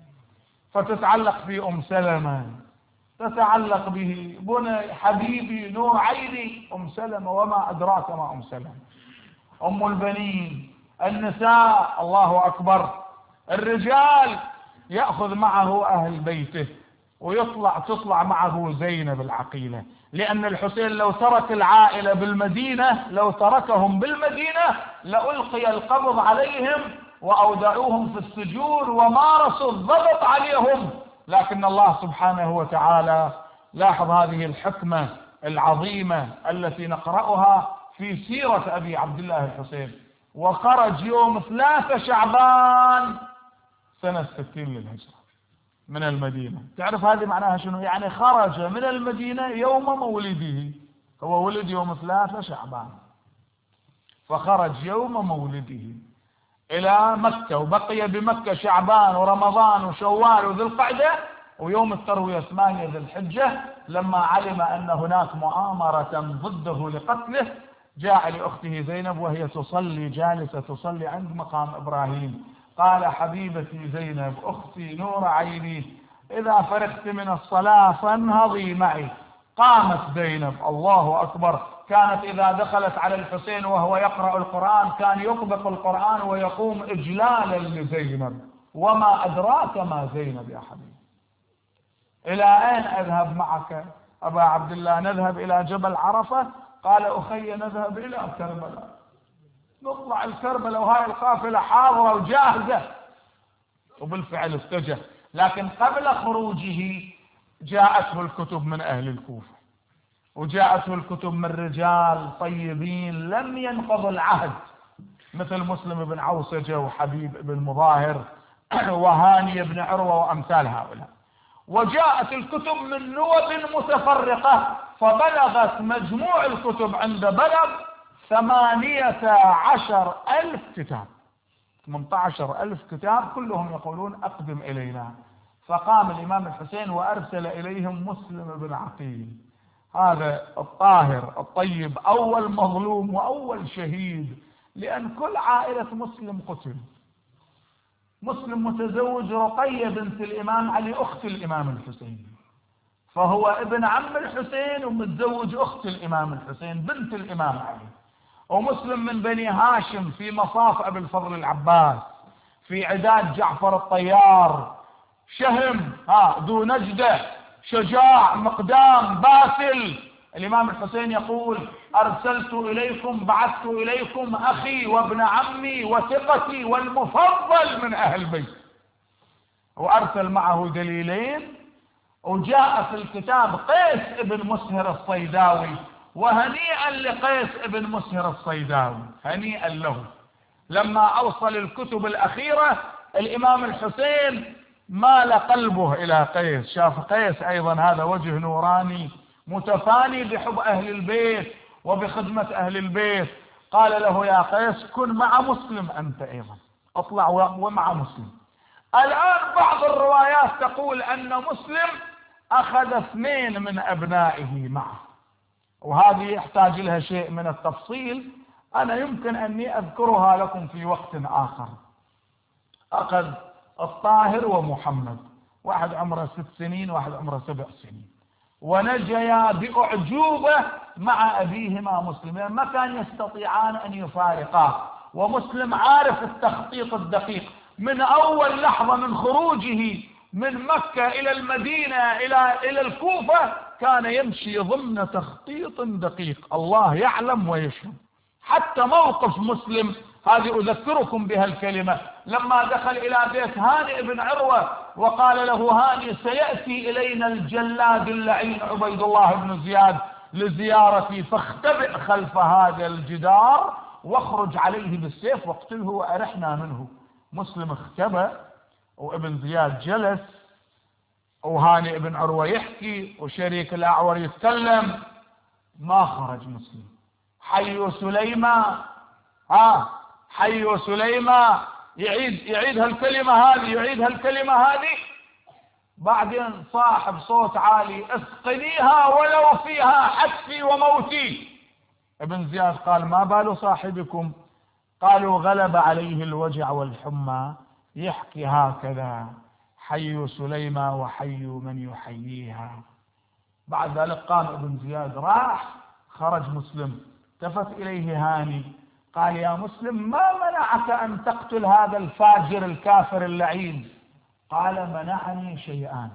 فتتعلق في أم سلمة، تتعلق به بني حبيبي نور عيني أم سلمة، وما أدراك ما أم سلمة، أم البنين، النساء، الله أكبر. الرجال يأخذ معه أهل بيته، تطلع معه زينب العقيلة، لأن الحسين لو ترك العائلة بالمدينة، لو تركهم بالمدينة لألقي القبض عليهم وأودعوهم في السجون ومارسوا الضغط عليهم. لكن الله سبحانه وتعالى لاحظ هذه الحكمة العظيمة التي نقرأها في سيرة أبي عبد الله الحسين. وخرج يوم 3 شعبان سنة 60 للهجرة من المدينة. تعرف هذه معناها شنو؟ يعني خرج من المدينة يوم مولده، هو ولد يوم 3 شعبان، فخرج يوم مولده إلى مكة، وبقي بمكة شعبان ورمضان وشوال وذي القعدة، ويوم التروية 8 ذي الحجة لما علم أن هناك مؤامرة ضده لقتله، جاء لأخته زينب وهي تصلي، جالسة تصلي عند مقام إبراهيم، قال حبيبتي زينب أختي نور عيني إذا فرغت من الصلاة فانهضي معي. قامت زينب، الله أكبر، كانت إذا دخلت على الحسين وهو يقرأ القرآن كان يطبق القرآن ويقوم إجلالا لزينب. وما أدراك ما زينب يا حبيبي. إلى أين أذهب معك أبا عبد الله؟ نذهب إلى جبل عرفة؟ قال أخي نذهب إلى كربلاء، نطلع الكربلاء وهاي القافلة حاضرة وجاهزة. وبالفعل اتجه، لكن قبل خروجه جاءته الكتب من أهل الكوفة، وجاءته الكتب من رجال طيبين لم ينقضوا العهد، مثل مسلم بن عوسجة وحبيب بن مظاهر وهاني بن عروة وأمثال هؤلاء. وجاءت الكتب من نوب متفرقة، فبلغت مجموع الكتب عند بلغ 18,000 كتاب، 18,000 كتاب، كلهم يقولون أقدم إلينا. فقام الإمام الحسين وأرسل إليهم مسلم بن عقيل، هذا الطاهر الطيب، أول مظلوم وأول شهيد، لأن كل عائلة مسلم قتل. مسلم متزوج رقية بنت الإمام علي أخت الإمام الحسين، فهو ابن عم الحسين ومتزوج أخت الإمام الحسين بنت الإمام علي. ومسلم من بني هاشم في مصاف أبي الفضل العباس، في عداد جعفر الطيار، شهم ذو نجدة، شجاع، مقدام، باسل. الإمام الحسين يقول أرسلت إليكم، بعثت إليكم أخي وابن عمي وثقتي والمفضل من أهل بيت. وأرسل معه دليلين. وجاء في الكتاب قيس ابن مسهر الصيداوي، وهنيئا لقيس ابن مسهر الصيداوي، هنيئا له. لما أوصل الكتب الأخيرة الإمام الحسين مال قلبه إلى قيس، شاف قيس أيضا هذا وجه نوراني متفاني بحب أهل البيت وبخدمة أهل البيت. قال له يا قيس كن مع مسلم أنت أيضا، اطلع ومع مسلم. الآن بعض الروايات تقول أن مسلم أخذ 2 من أبنائه معه، وهذه يحتاج لها شيء من التفصيل، أنا يمكن أني أذكرها لكم في وقت آخر. أخذ الطاهر ومحمد، واحد عمره 6 سنين واحد عمره 7 سنين، ونجيا بأعجوبة مع أبيهما مسلمين، ما كان يستطيعان أن يفارقاه. ومسلم عارف التخطيط الدقيق، من أول لحظة من خروجه من مكة إلى المدينة إلى الكوفة كان يمشي ضمن تخطيط دقيق، الله يعلم ويشهد. حتى موقف مسلم هذه أذكركم بها الكلمة، لما دخل إلى بيت هاني بن عروة وقال له هاني سيأتي إلينا الجلاد اللعين عبيد الله بن زياد لزيارتي، فاختبئ خلف هذا الجدار واخرج عليه بالسيف واقتله وأرحنا منه. مسلم اختبأ وابن زياد جلس، وهاني ابن عروة يحكي، وشريك الأعور يتكلم، ما خرج مسلم. حي سليمان، حي سليمان، يعيد هالكلمة هذه، بعدين صاحب صوت عالي: اسقنيها ولو فيها حتفي وموتي. ابن زياد قال: ما بال صاحبكم؟ قالوا: غلب عليه الوجع والحمى، يحكي هكذا: حي سليمان وحي من يحييها. بعد ذلك قام ابن زياد راح، خرج مسلم، التفت إليه هاني قال: يا مسلم، ما منعك أن تقتل هذا الفاجر الكافر اللعين؟ قال: منعني شيئان.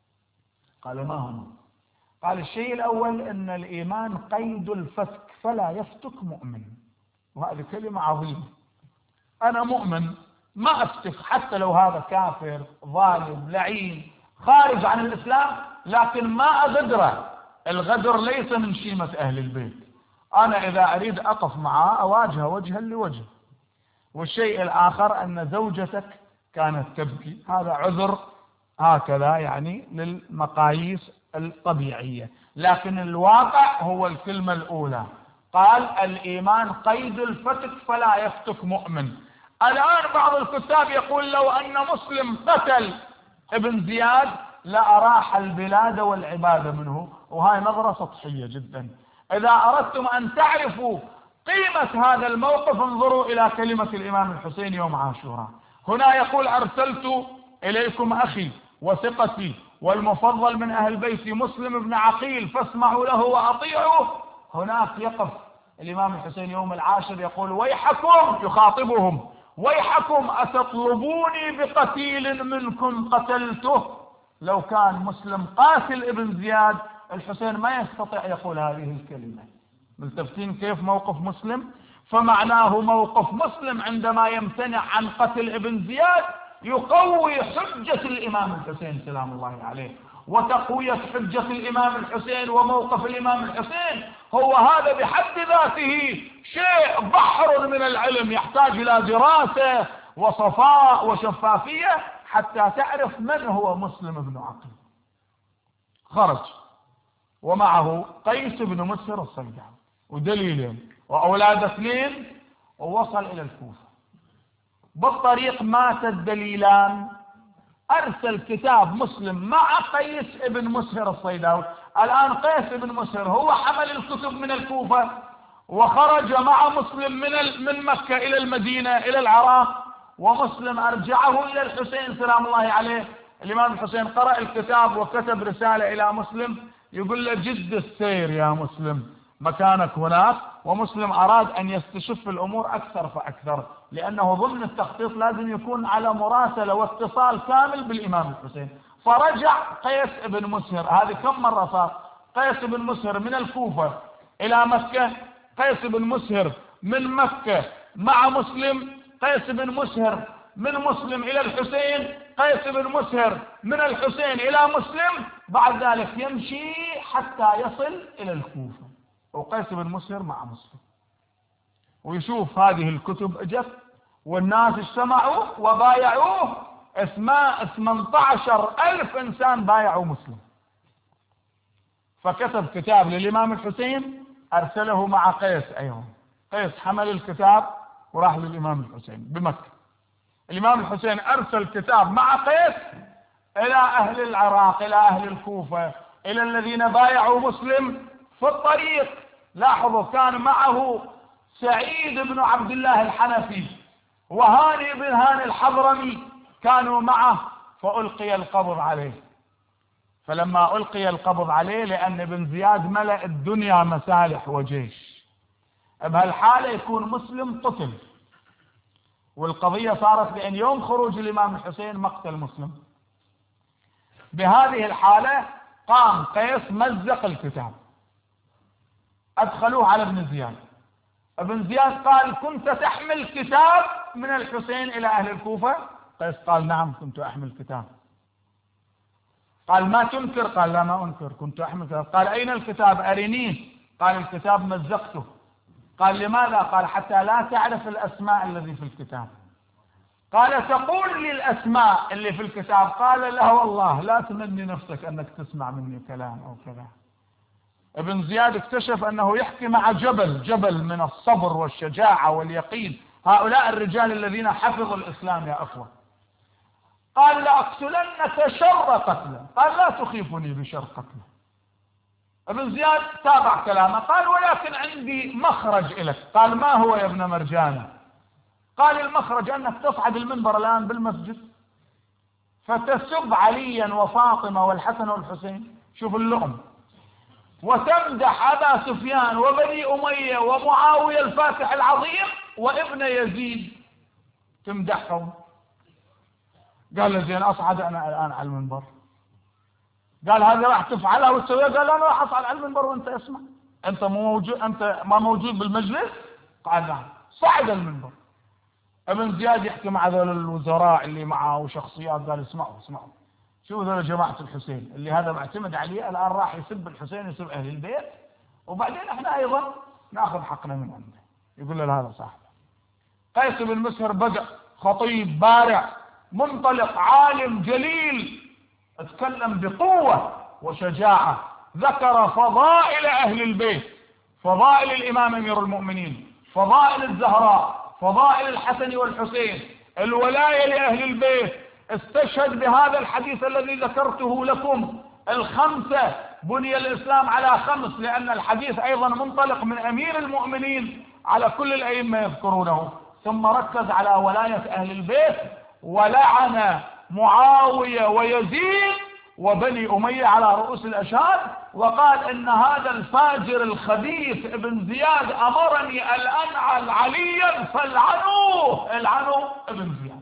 قال: ما هم؟ قال: الشيء الأول أن الإيمان قيد الفتك، فلا يفتك مؤمن. وهذه كلمة عظيمة. أنا مؤمن ما أفتك، حتى لو هذا كافر ظالم لعين خارج عن الإسلام، لكن ما أغدره. الغدر ليس من شيمة أهل البيت. أنا إذا أريد أقف معه أواجهه وجها لوجه. والشيء الآخر أن زوجتك كانت تبكي، هذا عذر هكذا يعني للمقاييس الطبيعية، لكن الواقع هو الكلمة الأولى. قال: الإيمان قيد الفتك فلا يفتك مؤمن. الآن بعض الكتاب يقول: لو أن مسلم قتل ابن زياد لأراح البلاد والعبادة منه، وهاي نظرة سطحية جدا. إذا أردتم أن تعرفوا قيمة هذا الموقف انظروا إلى كلمة الإمام الحسين يوم عاشوراء. هنا يقول: أرسلت إليكم أخي وثقتي والمفضل من أهل بيتي مسلم بن عقيل فاسمعوا له وأطيعوا. هناك يقف الإمام الحسين يوم العاشر يقول: ويحكم، يخاطبهم: ويحكم أتطلبوني بقتيل منكم قتلته؟ لو كان مسلم قاتل ابن زياد الحسين ما يستطيع يقول هذه الكلمة. ملتفتين كيف موقف مسلم؟ فمعناه موقف مسلم عندما يمتنع عن قتل ابن زياد يقوي حجة الإمام الحسين سلام الله عليه. وتقوية حجة الإمام الحسين وموقف الإمام الحسين هو هذا بحد ذاته شيء بحر من العلم، يحتاج إلى دراسة وصفاء وشفافية حتى تعرف من هو مسلم بن عقيل. خرج ومعه قيس بن مسهر الصيداوي ودليلين وأولاد اثنين، ووصل إلى الكوفة. بالطريق مات الدليلان، أرسل كتاب مسلم مع قيس بن مسهر الصيداوي. الآن قيس بن مسهر هو حمل الكتب من الكوفة وخرج مع مسلم من مكة إلى المدينة إلى العراق، ومسلم أرجعه إلى الحسين سلام الله عليه. الإمام الحسين قرأ الكتاب وكتب رسالة إلى مسلم يقول له: جد السير يا مسلم، مكانك هناك. ومسلم أراد أن يستشف الأمور أكثر فأكثر، لأنه ضمن التخطيط لازم يكون على مراسلة واتصال كامل بالإمام الحسين. فرجع قيس بن مسهر، هذه كم مرة صار؟ قيس بن مسهر من الكوفة إلى مكة، قيس بن مسهر من مكة مع مسلم، قيس بن مسهر من مسلم إلى الحسين، قيس بن مسهر من الحسين إلى مسلم، بعد ذلك يمشي حتى يصل إلى الكوفة، وقيس بن مسهر مع مسلم. ويشوف هذه الكتب اجت والناس اجتمعوا وبايعوه. 18,000 إنسان بايعوا مسلم. فكتب كتاب للإمام الحسين أرسله مع قيس أيضا. قيس حمل الكتاب وراح للإمام الحسين بمكة. الإمام الحسين أرسل كتاب مع قيس إلى أهل العراق، إلى أهل الكوفة، إلى الذين بايعوا مسلم. في الطريق لاحظوا كان معه سعيد بن عبد الله الحنفي وهاني بن هاني الحضرمي، كانوا معه. فألقي القبض عليه. فلما ألقي القبض عليه، لأن ابن زياد ملأ الدنيا مسالح وجيش، بهالحالة يكون مسلم قتل، والقضية صارت بأن يوم خروج الإمام الحسين مقتل مسلم. بهذه الحالة قام قيس مزق الكتاب، أدخلوه على ابن زياد. ابن زياد قال: كنت تحمل كتاب من الحسين إلى أهل الكوفة؟ قيس قال: نعم كنت أحمل كتاب. قال: ما تنكر؟ قال: لا ما أنكر، كنت أحمل كتاب. قال: أين الكتاب؟ أرنيه. قال: الكتاب مزقته. قال: لماذا؟ قال: حتى لا تعرف الأسماء الذي في الكتاب. قال تقول لي الأسماء اللي في الكتاب؟ قال لا والله لا تمني نفسك أنك تسمع مني كلام أو كذا. ابن زياد اكتشف أنه يحكي مع جبل من الصبر والشجاعة واليقين، هؤلاء الرجال الذين حفظوا الإسلام يا أخوة. قال لأقتلنك شر قتله، قال لا تخيفني بشر قتله. ابن زياد تابع كلامه، قال ولكن عندي مخرج لك. قال ما هو يا ابن مرجانة؟ قال المخرج أنك تصعد المنبر الآن بالمسجد فتسب عليا وفاطمة والحسن والحسين، شوف اللؤم، وتمدح أبا سفيان وبني أمية ومعاوية الفاتح العظيم وابن يزيد، تمدحهم. قال له زين أصعد أنا الآن على المنبر. قال هذا راح تفعلها وتسويها؟ قال أنا راح أصعد على المنبر وأنت اسمع، أنت مو موجود، أنت ما موجود بالمجلس. قال نعم. صعد المنبر. ابن زياد يحكي مع ذول الوزراء اللي معه وشخصيات، قال اسمعوا شوفوا ذول جماعة الحسين اللي هذا معتمد عليه الآن راح يسب الحسين يسب أهل البيت، وبعدين احنا أيضا ناخذ حقنا من عنده. يقول له هذا صاحبه. قيس بن مسهر بدأ خطيب بارع منطلق عالم جليل، اتكلم بقوة وشجاعة، ذكر فضائل أهل البيت، فضائل الإمام أمير المؤمنين، فضائل الزهراء، فضائل الحسن والحسين، الولاية لأهل البيت. استشهد بهذا الحديث الذي ذكرته لكم، الخمسة، بني الإسلام على خمس، لأن الحديث أيضا منطلق من أمير المؤمنين على كل الأئمة يذكرونه. ثم ركز على ولاية أهل البيت، ولعن معاوية ويزيد وبني أمية على رؤوس الأشهاد، وقال إن هذا الفاجر الخبيث ابن زياد أمرني أن ألعن عليا فالعنوه، العنوا ابن زياد.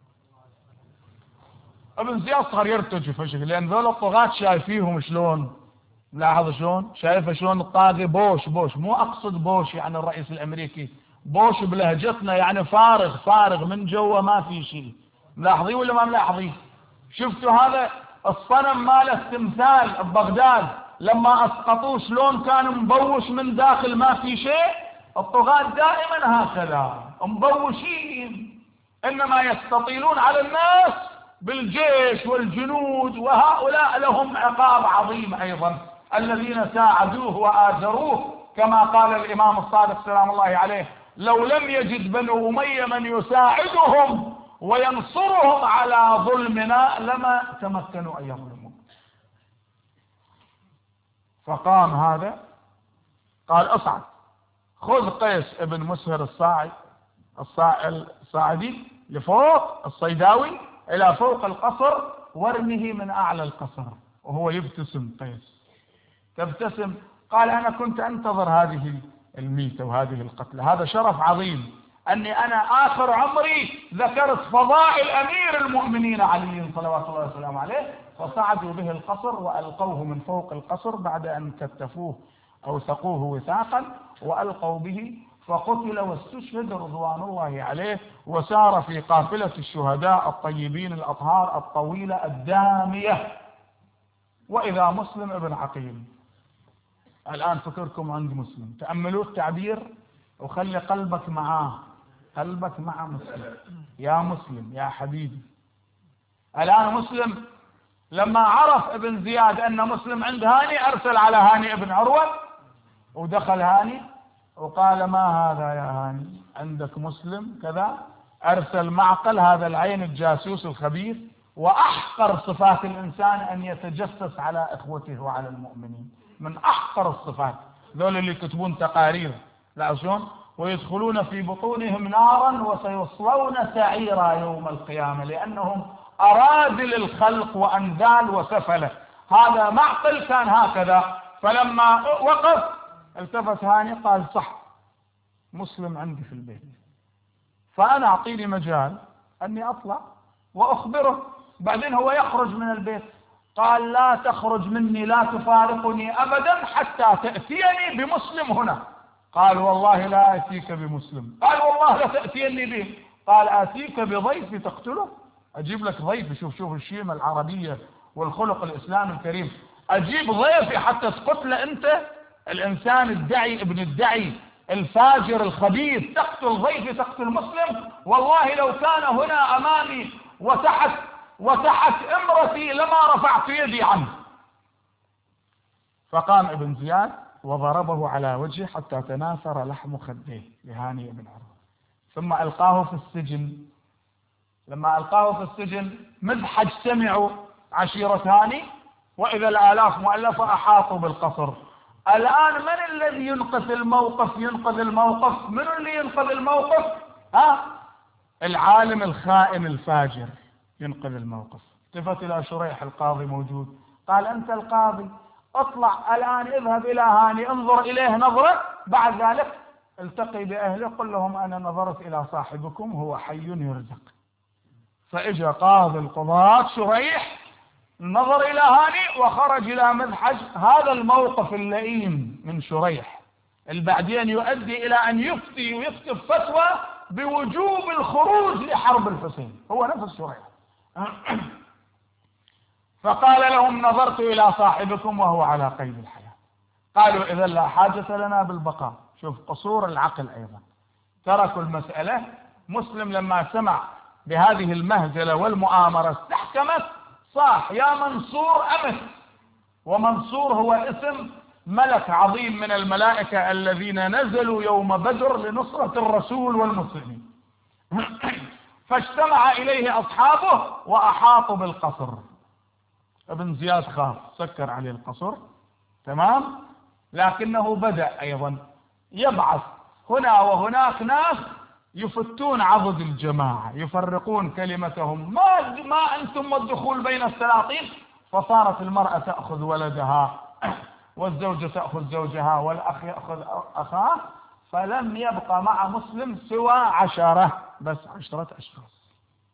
ابن زياد صار يرتجف فشل، لأن ذول الطغاة شايفيهم شلون، لاحظ شلون شايفه، شلون الطاغي بوش، مو أقصد بوش يعني الرئيس الأمريكي، بوش بلهجتنا يعني فارغ من جوا ما في شيء. ملاحظين ولا ما ملاحظين؟ شفتوا هذا الصنم مال التمثال ببغداد لما اسقطوه شلون كان مبوش من داخل ما في شيء؟ الطغاة دائما هكذا مبوشين، انما يستطيلون على الناس بالجيش والجنود، وهؤلاء لهم عقاب عظيم ايضا، الذين ساعدوه وآزروه، كما قال الامام الصادق سلام الله عليه: لو لم يجد بنو أمية من يساعدهم وينصرهم على ظلمنا لما تمكنوا أن يظلموا. فقام هذا قال اصعد، خذ قيس ابن مسهر الصاعدي لفوق الصيداوي إلى فوق القصر وارمه من أعلى القصر. وهو يبتسم قيس، تبتسم. قال أنا كنت أنتظر هذه الميتة وهذه القتلة، هذا شرف عظيم أني أنا آخر عمري ذكرت فضائل أمير المؤمنين علي صلوات الله وسلامه عليه. فصعدوا به القصر وألقوه من فوق القصر بعد أن كتفوه أو ثقوه وثاقا وألقوا به، فقتل واستشهد رضوان الله عليه، وسار في قافلة الشهداء الطيبين الأطهار الطويلة الدامية. وإذا مسلم ابن عقيل، الآن فكركم عند مسلم، تأملوا التعبير وخلي قلبك معاه، قلبك مع مسلم، يا مسلم يا حبيبي. الآن مسلم لما عرف ابن زياد أن مسلم عند هاني أرسل على هاني ابن عروة، ودخل هاني وقال ما هذا يا هاني عندك مسلم كذا. أرسل معقل، هذا العين الجاسوس الخبيث، وأحقر صفات الإنسان أن يتجسس على إخوته وعلى المؤمنين، من أحقر الصفات. ذول اللي يكتبون تقارير لا شلون ويدخلون في بطونهم نارا وسيصلون سعيرا يوم القيامة، لأنهم أراذل الخلق وأنذال وسفلة. هذا معقل كان هكذا، فلما وقف التفت هاني قال صح، مسلم عندي في البيت، فأنا أعطيني مجال أني أطلع وأخبره. بعدين هو يخرج من البيت، قال لا تخرج مني، لا تفارقني أبدا حتى تأتيني بمسلم هنا. قال والله لا أتيك بمسلم. قال والله لا تأتيني به. قال آتيك بضيف تقتله، أجيب لك ضيف. شوف الشيمة العربية والخلق الإسلامي الكريم، أجيب ضيفي حتى تقتله أنت؟ الإنسان الدعي ابن الدعي الفاجر الخبيث، تقتل ضيفي تقتل مسلم، والله لو كان هنا أمامي وتحت إمرتي لما رفعت يدي عنه. فقام ابن زياد وضربه على وجهه حتى تناثر لحم خديه لهاني بن عروة، ثم ألقاه في السجن. لما ألقاه في السجن مذحج سمعوا عشيرة هاني، وإذا الآلاف مؤلفة أحاطوا بالقصر. الآن من الذي ينقذ الموقف؟ من اللي ينقذ الموقف؟ العالم الخائن الفاجر ينقذ الموقف. التفت إلى شريح القاضي موجود، قال أنت القاضي، اطلع الآن اذهب إلى هاني انظر إليه نظرة، بعد ذلك التقي بأهله قل لهم أنا نظرت إلى صاحبكم هو حي يرزق. فإجا قاضي القضاة شريح نظر إلى هاني وخرج إلى مذحج. هذا الموقف اللئيم من شريح بعدين يؤدي إلى أن يفتي ويكتب فتوى بوجوب الخروج لحرب الحسين، هو نفس شريح. فقال لهم نظرت إلى صاحبكم وهو على قيد الحياة. قالوا إذا لا حاجة لنا بالبقاء. شوف قصور العقل أيضا، تركوا المسألة. مسلم لما سمع بهذه المهزلة والمؤامرة استحكمت، صاح يا منصور أمس. ومنصور هو اسم ملك عظيم من الملائكة الذين نزلوا يوم بدر لنصرة الرسول والمسلمين. فاجتمع إليه أصحابه وأحاطوا بالقصر. ابن زياد خاف، سكر عليه القصر، تمام، لكنه بدأ أيضا يبعث هنا وهناك ناس يفتون عضد الجماعة، يفرقون كلمتهم، ما أنتم والدخول بين السلاطين. فصارت المرأة تأخذ ولدها، والزوجة تأخذ زوجها، والأخ يأخذ أخاه، فلم يبقى مع مسلم سوى 10 أشخاص.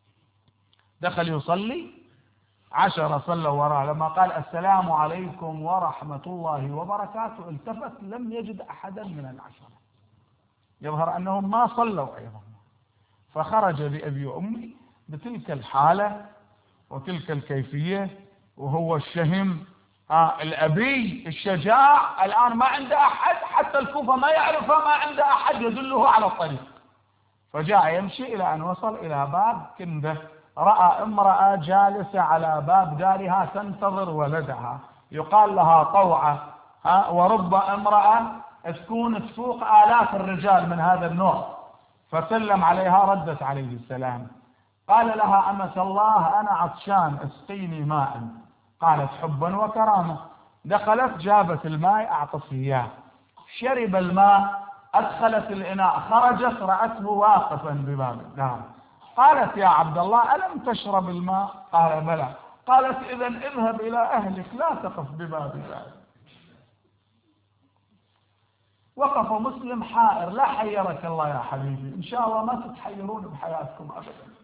دخل يصلي، 10 صلوا وراء. لما قال السلام عليكم ورحمة الله وبركاته التفت لم يجد أحدا من 10، يظهر أنهم ما صلوا أيضا. فخرج بأبي وأمي بتلك الحالة وتلك الكيفية، وهو الشهم الأبي الشجاع. الآن ما عنده أحد، حتى الكوفة ما يعرفه، ما عنده أحد يدله على الطريق. فجاء يمشي إلى أن وصل إلى باب كندة، رأى امرأة جالسة على باب دارها تنتظر ولدها، يقال لها طوعة، ورب امرأة تكون تفوق آلاف الرجال من هذا النوع. فسلم عليها، ردت عليه السلام. قال لها أمة الله أنا عطشان اسقيني ماء. قالت حبا وكرامة. دخلت جابت الماء أعطت إياه، شرب الماء، أدخلت الإناء، خرجت رأته واقفا بباب الدار. قالت يا عبد الله ألم تشرب الماء؟ قال بلى. قالت إذن اذهب إلى أهلك لا تقف بباب الدار. وقف مسلم حائر. لا حيرك الله يا حبيبي، إن شاء الله ما تتحيرون بحياتكم أبدا.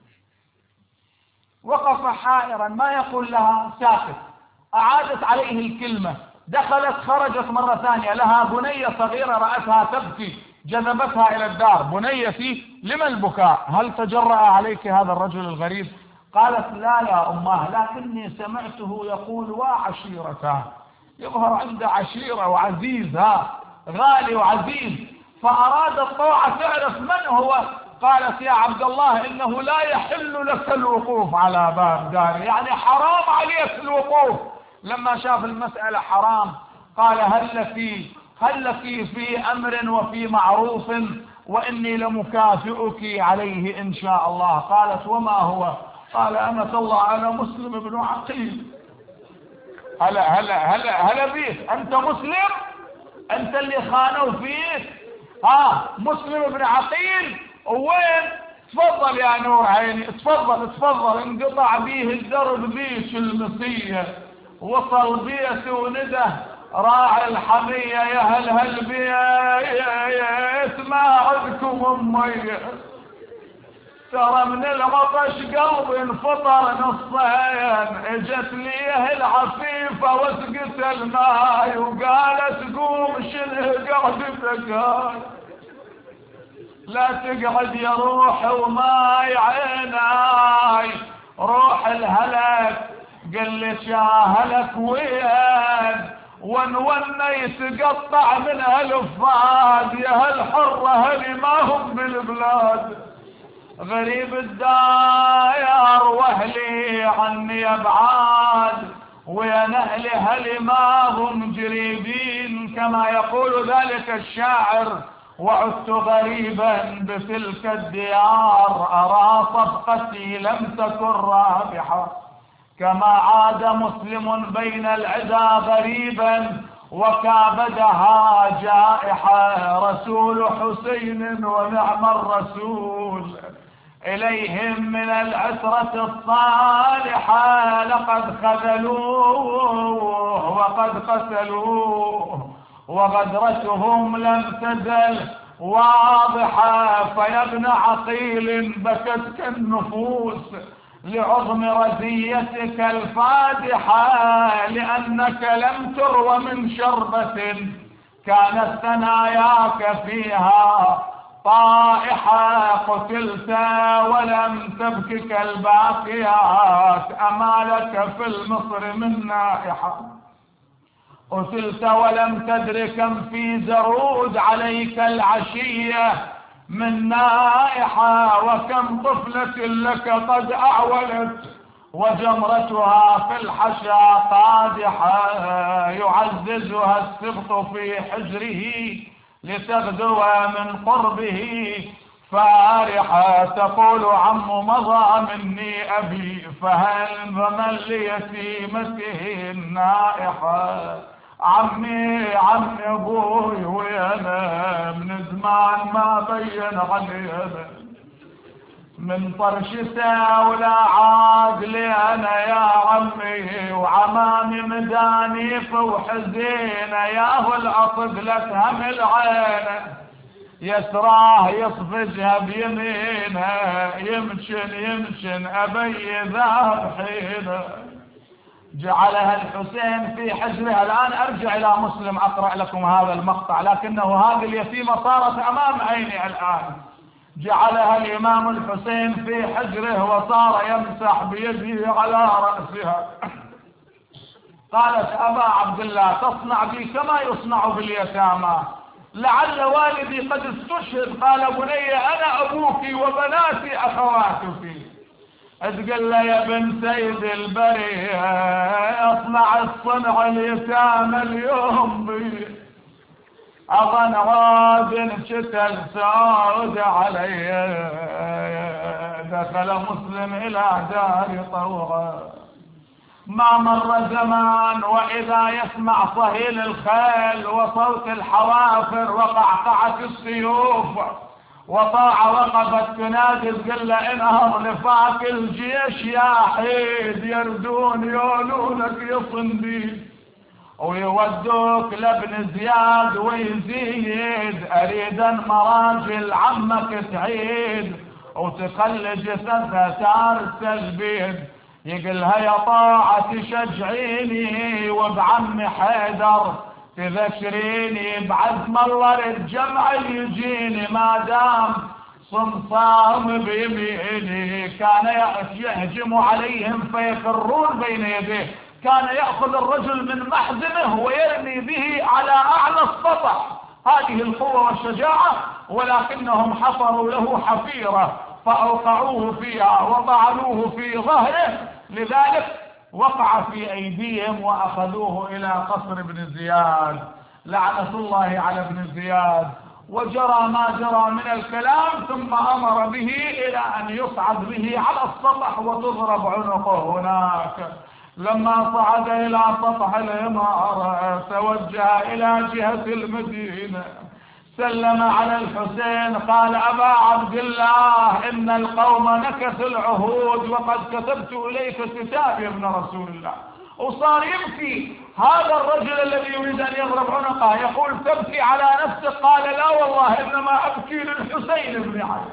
وقف حائرا ما يقول لها، ساكت. أعادت عليه الكلمة، دخلت خرجت مرة ثانية، لها بنية صغيرة رأتها تبكي، جذبتها إلى الدار. بنيتي لما البكاء؟ هل تجرأ عليك هذا الرجل الغريب؟ قالت لا يا أماه، لكني سمعته يقول وعشيرته، يظهر عنده عشيرة وعزيز، غالي وعزيز. فأرادت طوعة تعرف من هو. قالت يا عبد الله إنه لا يحل لك الوقوف على باب داري، يعني حرام عليك الوقوف. لما شاف المسألة حرام قال هل لك في أمر وفي معروف وإني لمكافئك عليه إن شاء الله. قالت وما هو؟ قال أمة الله أنا مسلم بن عقيل. هلا بيك، أنت مسلم؟ أنت اللي خانوا فيك؟ مسلم بن عقيل. وين؟ تفضل يا نور عيني، تفضل. انقطع بيه الدرب بيش المصية، وصل بيت ونده راعي الحمية يا هل بيت ما عندكم أمي، ترى من العطش قلبي انفطر نصين. اجت ليه العفيفة وسقت الماي وقالت قوم شنه قعدتك، لا تقعد يا روح وماي عيناي، روح الهلك. قلت يا هلك وين يتقطع منها الفؤاد، يا هالحرة هلي ما هم بالبلاد، غريب الداير واهلي عني ابعاد، ويا اهلي هلي ما هم جريبين، كما يقول ذلك الشاعر: وعدت غريبا بتلك الديار، ارى صفقتي لم تكن رابحة، كما عاد مسلم بين العدا غريبا وكابدها جائحة، رسول حسين ونعم الرسول إليهم من العترة الصالحة، لقد خذلوه وقد قتلوه، وغدرتهم لم تزل واضحة، فيا ابن عقيل بكتك النفوس لعظم رزيتك الفادحة، لأنك لم تروى من شربة كانت ثناياك فيها طائحة، قتلت ولم تبكك الباقيات، أما لك في المصر من نائحة، قتلت ولم تدر كم في زرود عليك العشية من نائحة، وكم طفلة لك قد أعولت وجمرتها في الحشا قادحة، يعززها السبط في حجره لتغدو من قربه فارحة، تقول عم مضى مني أبي فهل فمن ليتيمته النائحة، عمي ابوي ويانا من زمان ما بين علينا، من طرشته ولا عاد لي انا يا عمي، وعمامي مدانيف وحزينه، ياهو الاطفلة هم العين يسراه يصفجها بيمينه، يمكن ابي ذهب حينه، جعلها الحسين في حجرها. الآن أرجع إلى مسلم أقرأ لكم هذا المقطع، لكنه هذه اليتيمة صارت أمام عيني الآن. جعلها الإمام الحسين في حجره وصار يمسح بيده على رأسها. قالت: أبا عبد الله تصنع بي كما يصنع باليتامى، لعل والدي قد استشهد. قال: بني أنا أبوك وبناتي أخواتك. تقول له: يا بن سيد البرية اصنع الصنع اليتامى اليوم بي، اظن عاد شتل سعود علي. دخل مسلم الى دار طوغى، ما مر زمان واذا يسمع صهيل الخيل وصوت الحوافر وقعقعة السيوف، وطاعة وقفت تنادي تقول له: انهض لفاك الجيش يا حيد، يردون يولونك يا صنديد ويودوك لابن زياد ويزيد، اريدا مراجل عمك تعيد وتخلي جسدها تارس البيد. يقلها: يا طاعة تشجعيني وبعمي حيدر تذكريني، بعزم الله الجمع يجيني، ما دام صمصام بيميني. كان يهجم عليهم فيخرون بين يديه، كان يأخذ الرجل من محزنه ويرمي به على أعلى السطح، هذه القوة والشجاعة، ولكنهم حفروا له حفيرة فأوقعوه فيها وطعنوه في ظهره، لذلك وقع في أيديهم وأخذوه إلى قصر ابن زياد. لعنة الله على ابن زياد. وجرى ما جرى من الكلام، ثم أمر به إلى أن يصعد به على السطح وتضرب عنقه هناك. لما صعد إلى سطح العمارة توجه إلى جهة المدينة، سلم على الحسين، قال: أبا عبد الله إن القوم نكثوا العهود وقد كتبت إليك كتاب يا ابن رسول الله. وصار يبكي هذا الرجل الذي يريد أن يضرب عنقه، يقول: تبكي على نفسك؟ قال: لا والله إنما أبكي للحسين بن علي،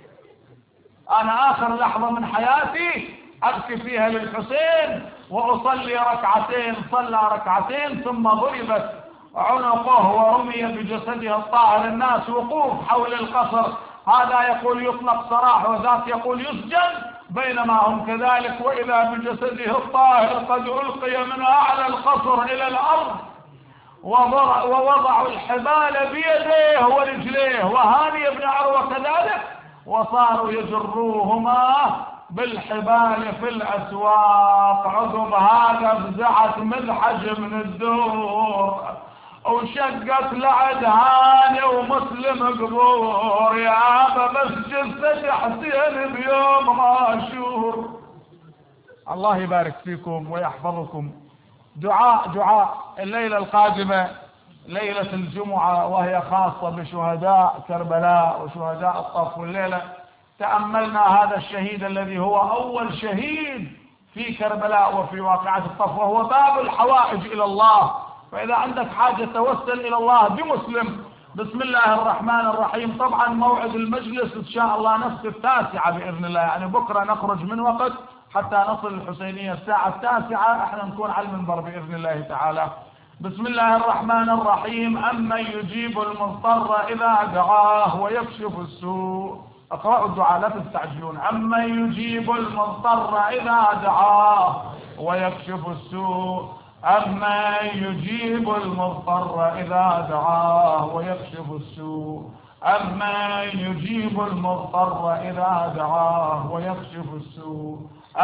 أنا آخر لحظة من حياتي أبكي فيها للحسين وأصلي ركعتين. صلى ركعتين ثم ضربت عنقه ورمي بجسده الطاهر. الناس وقوف حول القصر، هذا يقول يطلق سراح وذاك يقول يسجن، بينما هم كذلك، وإذا بجسده الطاهر قد ألقي من أعلى القصر إلى الأرض. ووضعوا الحبال بيديه ورجليه، وهاني بن عروة كذلك، وصاروا يجروهما بالحبال في الأسواق. عقب هذا فزعت مذحج من الدور وشقت لعد هاني ومسلم قبور، يا أبا بس جثة حسين بيوم عاشور. الله يبارك فيكم ويحفظكم. دعاء الليلة القادمة ليلة الجمعة، وهي خاصة بشهداء كربلاء وشهداء الطف. والليلة تأملنا هذا الشهيد الذي هو أول شهيد في كربلاء وفي واقعة الطف، وهو باب الحوائج إلى الله. فإذا عندك حاجة توسل إلى الله بمسلم. بسم الله الرحمن الرحيم. طبعا موعد المجلس إن شاء الله نفس 9 بإذن الله، يعني بكرة نخرج من وقت حتى نصل الحسينية 9:00، احنا نكون على المنبر بإذن الله تعالى. بسم الله الرحمن الرحيم. أمن يجيب المضطر إذا دعاه ويكشف السوء. اقرأوا الدعاء لا تستعجلون. أمن يجيب المضطر إذا دعاه ويكشف السوء. أمن يجيب المضطر إذا دعاه ويكشف السوء. أمن يجيب المضطر إذا دعاه ويكشف السوء.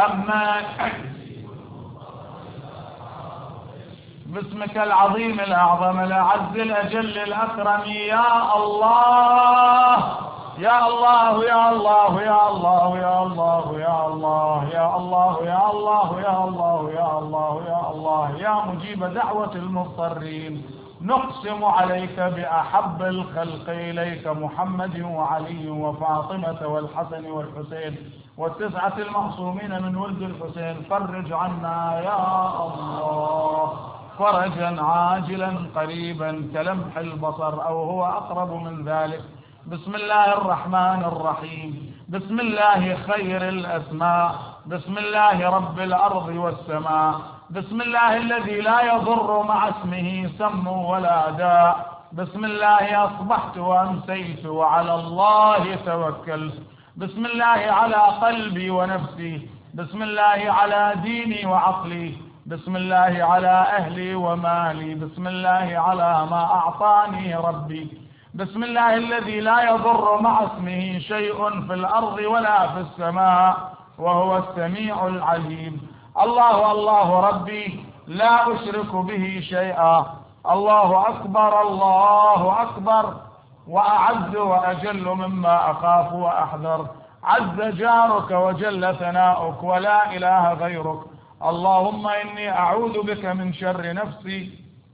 باسمك العظيم الأعظم الأعز الأجل الأكرم يا الله يا الله يا الله يا الله يا الله يا الله يا الله يا الله يا الله يا الله يا الله يا مجيب دعوة المضطرين، نقسم عليك بأحب الخلق إليك محمد وعلي وفاطمة والحسن والحسين والتسعة المعصومين من ولد الحسين. فرج عنا يا الله فرجا عاجلا قريبا كلمح البصر أو هو أقرب من ذلك. بسم الله الرحمن الرحيم. بسم الله خير الأسماء. بسم الله رب الأرض والسماء. بسم الله الذي لا يضر مع اسمه سم ولا داء. بسم الله أصبحت وأمسيت وعلى الله توكلت. بسم الله على قلبي ونفسي. بسم الله على ديني وعقلي. بسم الله على أهلي ومالي. بسم الله على ما أعطاني ربي. بسم الله الذي لا يضر مع اسمه شيء في الأرض ولا في السماء وهو السميع العليم. الله الله ربي لا أشرك به شيئا. الله أكبر الله أكبر وأعز وأجل مما أخاف وأحذر. عز جارك وجل ثناؤك ولا إله غيرك. اللهم إني أعوذ بك من شر نفسي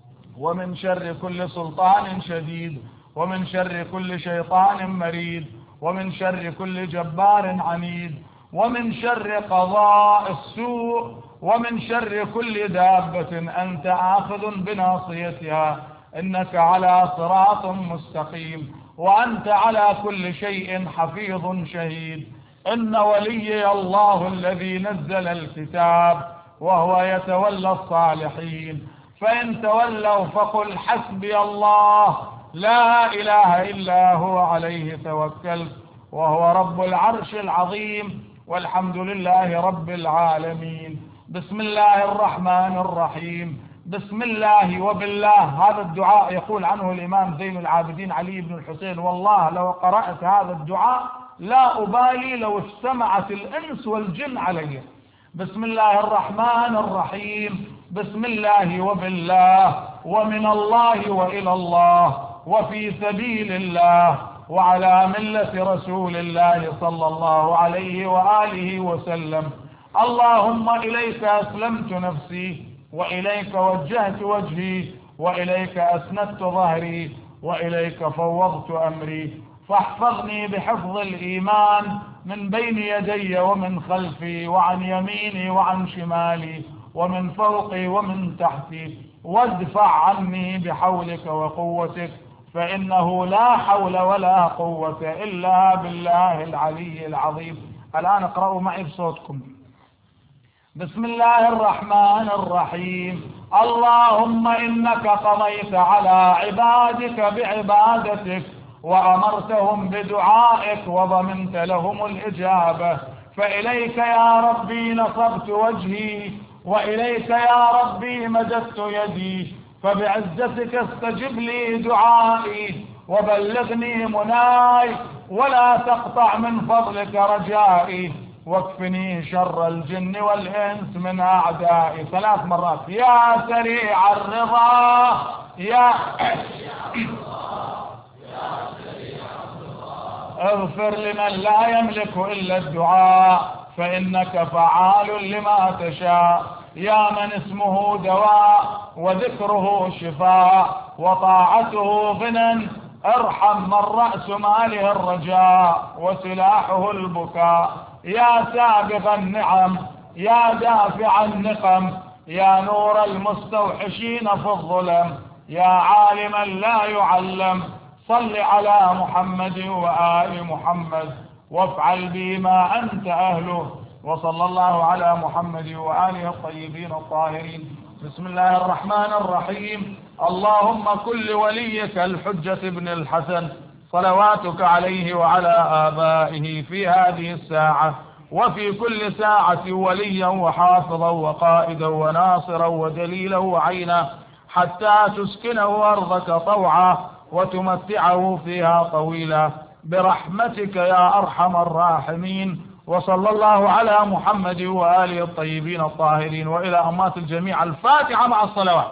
ومن شر كل سلطان شديد ومن شر كل شيطان مريد ومن شر كل جبار عنيد ومن شر قضاء السوء ومن شر كل دابة أنت آخذ بناصيتها إنك على صراط مستقيم وأنت على كل شيء حفيظ شهيد. إن وليي الله الذي نزل الكتاب وهو يتولى الصالحين. فإن تولوا فقل حسبي الله لا إله إلا هو عليه توكلت وهو رب العرش العظيم والحمد لله رب العالمين. بسم الله الرحمن الرحيم. بسم الله وبالله. هذا الدعاء يقول عنه الإمام زين العابدين علي بن الحسين: والله لو قرأت هذا الدعاء لا أبالي لو اجتمعت الإنس والجن عليه. بسم الله الرحمن الرحيم. بسم الله وبالله ومن الله وإلى الله وفي سبيل الله وعلى ملة رسول الله صلى الله عليه وآله وسلم. اللهم إليك أسلمت نفسي وإليك وجهت وجهي وإليك أسندت ظهري وإليك فوضت أمري. فاحفظني بحفظ الإيمان من بين يدي ومن خلفي وعن يميني وعن شمالي ومن فوقي ومن تحتي، وادفع عني بحولك وقوتك، فإنه لا حول ولا قوة إلا بالله العلي العظيم. الآن اقرأوا معي بصوتكم. بسم الله الرحمن الرحيم. اللهم إنك قضيت على عبادك بعبادتك وأمرتهم بدعائك وضمنت لهم الإجابة، فإليك يا ربي نصبت وجهي وإليك يا ربي مددت يدي، فبعزتك استجب لي دعائي وبلغني مناي، ولا تقطع من فضلك رجائي، واكفني شر الجن والإنس من أعدائي. 3 مرات. يا سريع الرضا يا اغفر لمن لا يملك إلا الدعاء، فإنك فعال لما تشاء. يا من اسمه دواء وذكره شفاء وطاعته غنى، ارحم من رأس ماله الرجاء وسلاحه البكاء. يا سابغ النعم يا دافع النقم، يا نور المستوحشين في الظلم، يا عالما لا يعلم، صل على محمد وآل محمد وافعل بي ما أنت أهله. وصلى الله على محمد وآله الطيبين الطاهرين. بسم الله الرحمن الرحيم. اللهم كل وليك الحجة ابن الحسن صلواتك عليه وعلى آبائه في هذه الساعة وفي كل ساعة وليا وحافظا وقائدا وناصرا ودليلا وعينا، حتى تسكنه أرضك طوعا وتمتعه فيها طويلا برحمتك يا أرحم الراحمين. وصلى الله على محمد وآله الطيبين الطاهرين. وإلى أمات الجميع الفاتحة مع الصلوات.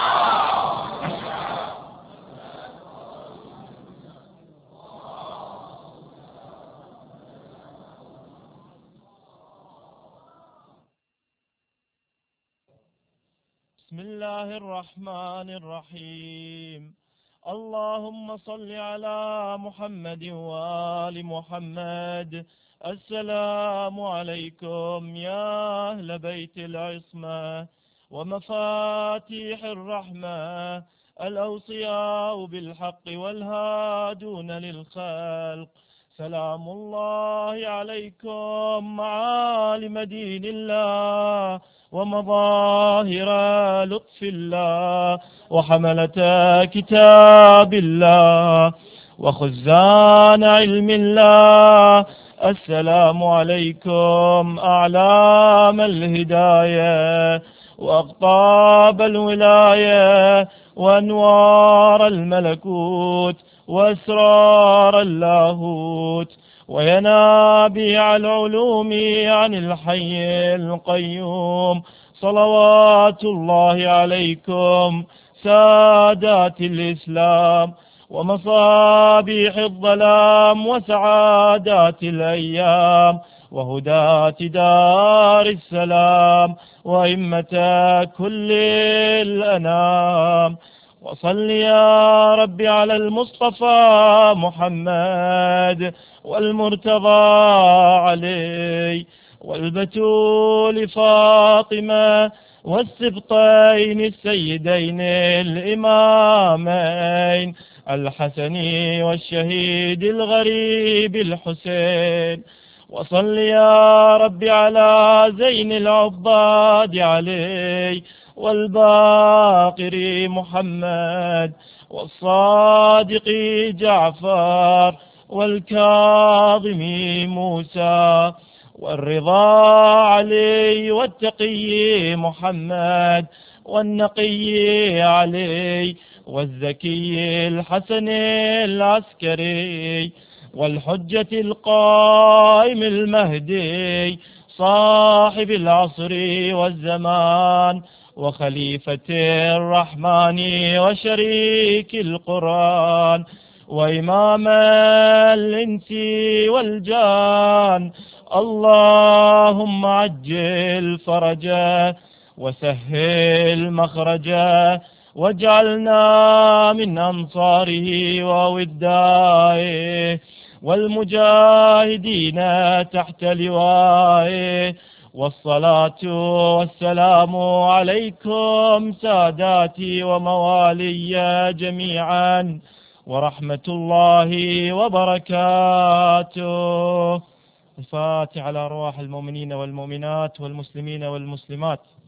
بسم الله الرحمن الرحيم. اللهم صل على محمد وآل محمد. السلام عليكم يا أهل بيت العصمة ومفاتيح الرحمة، الأوصياء بالحق والهادون للخلق. سلام الله عليكم معالم دين الله ومظاهر لطف الله وحملة كتاب الله وخزان علم الله. السلام عليكم أعلام الهداية وأقطاب الولاية وأنوار الملكوت وأسرار اللاهوت وينابيع العلوم عن الحي القيوم. صلوات الله عليكم سادات الإسلام ومصابيح الظلام وسعادات الأيام وهداة دار السلام وأئمة كل الأنام. وصل يا رب على المصطفى محمد والمرتضى علي والبتول فاطمة والسبطين السيدين الإمامين الحسن والشهيد الغريب الحسين. وصل يا رب على زين العباد علي والباقر محمد والصادق جعفر والكاظم موسى والرضا علي والتقي محمد والنقي علي والزكي الحسن العسكري والحجة القائم المهدي صاحب العصر والزمان وخليفة الرحمن وشريك القرآن وإمام الإنس والجان. اللهم عجل فرجه وسهل مخرجه واجعلنا من أنصاره وودائه والمجاهدين تحت لوائه. والصلاة والسلام عليكم ساداتي وموالي جميعا ورحمة الله وبركاته. الفاتحة على أرواح المؤمنين والمؤمنات والمسلمين والمسلمات.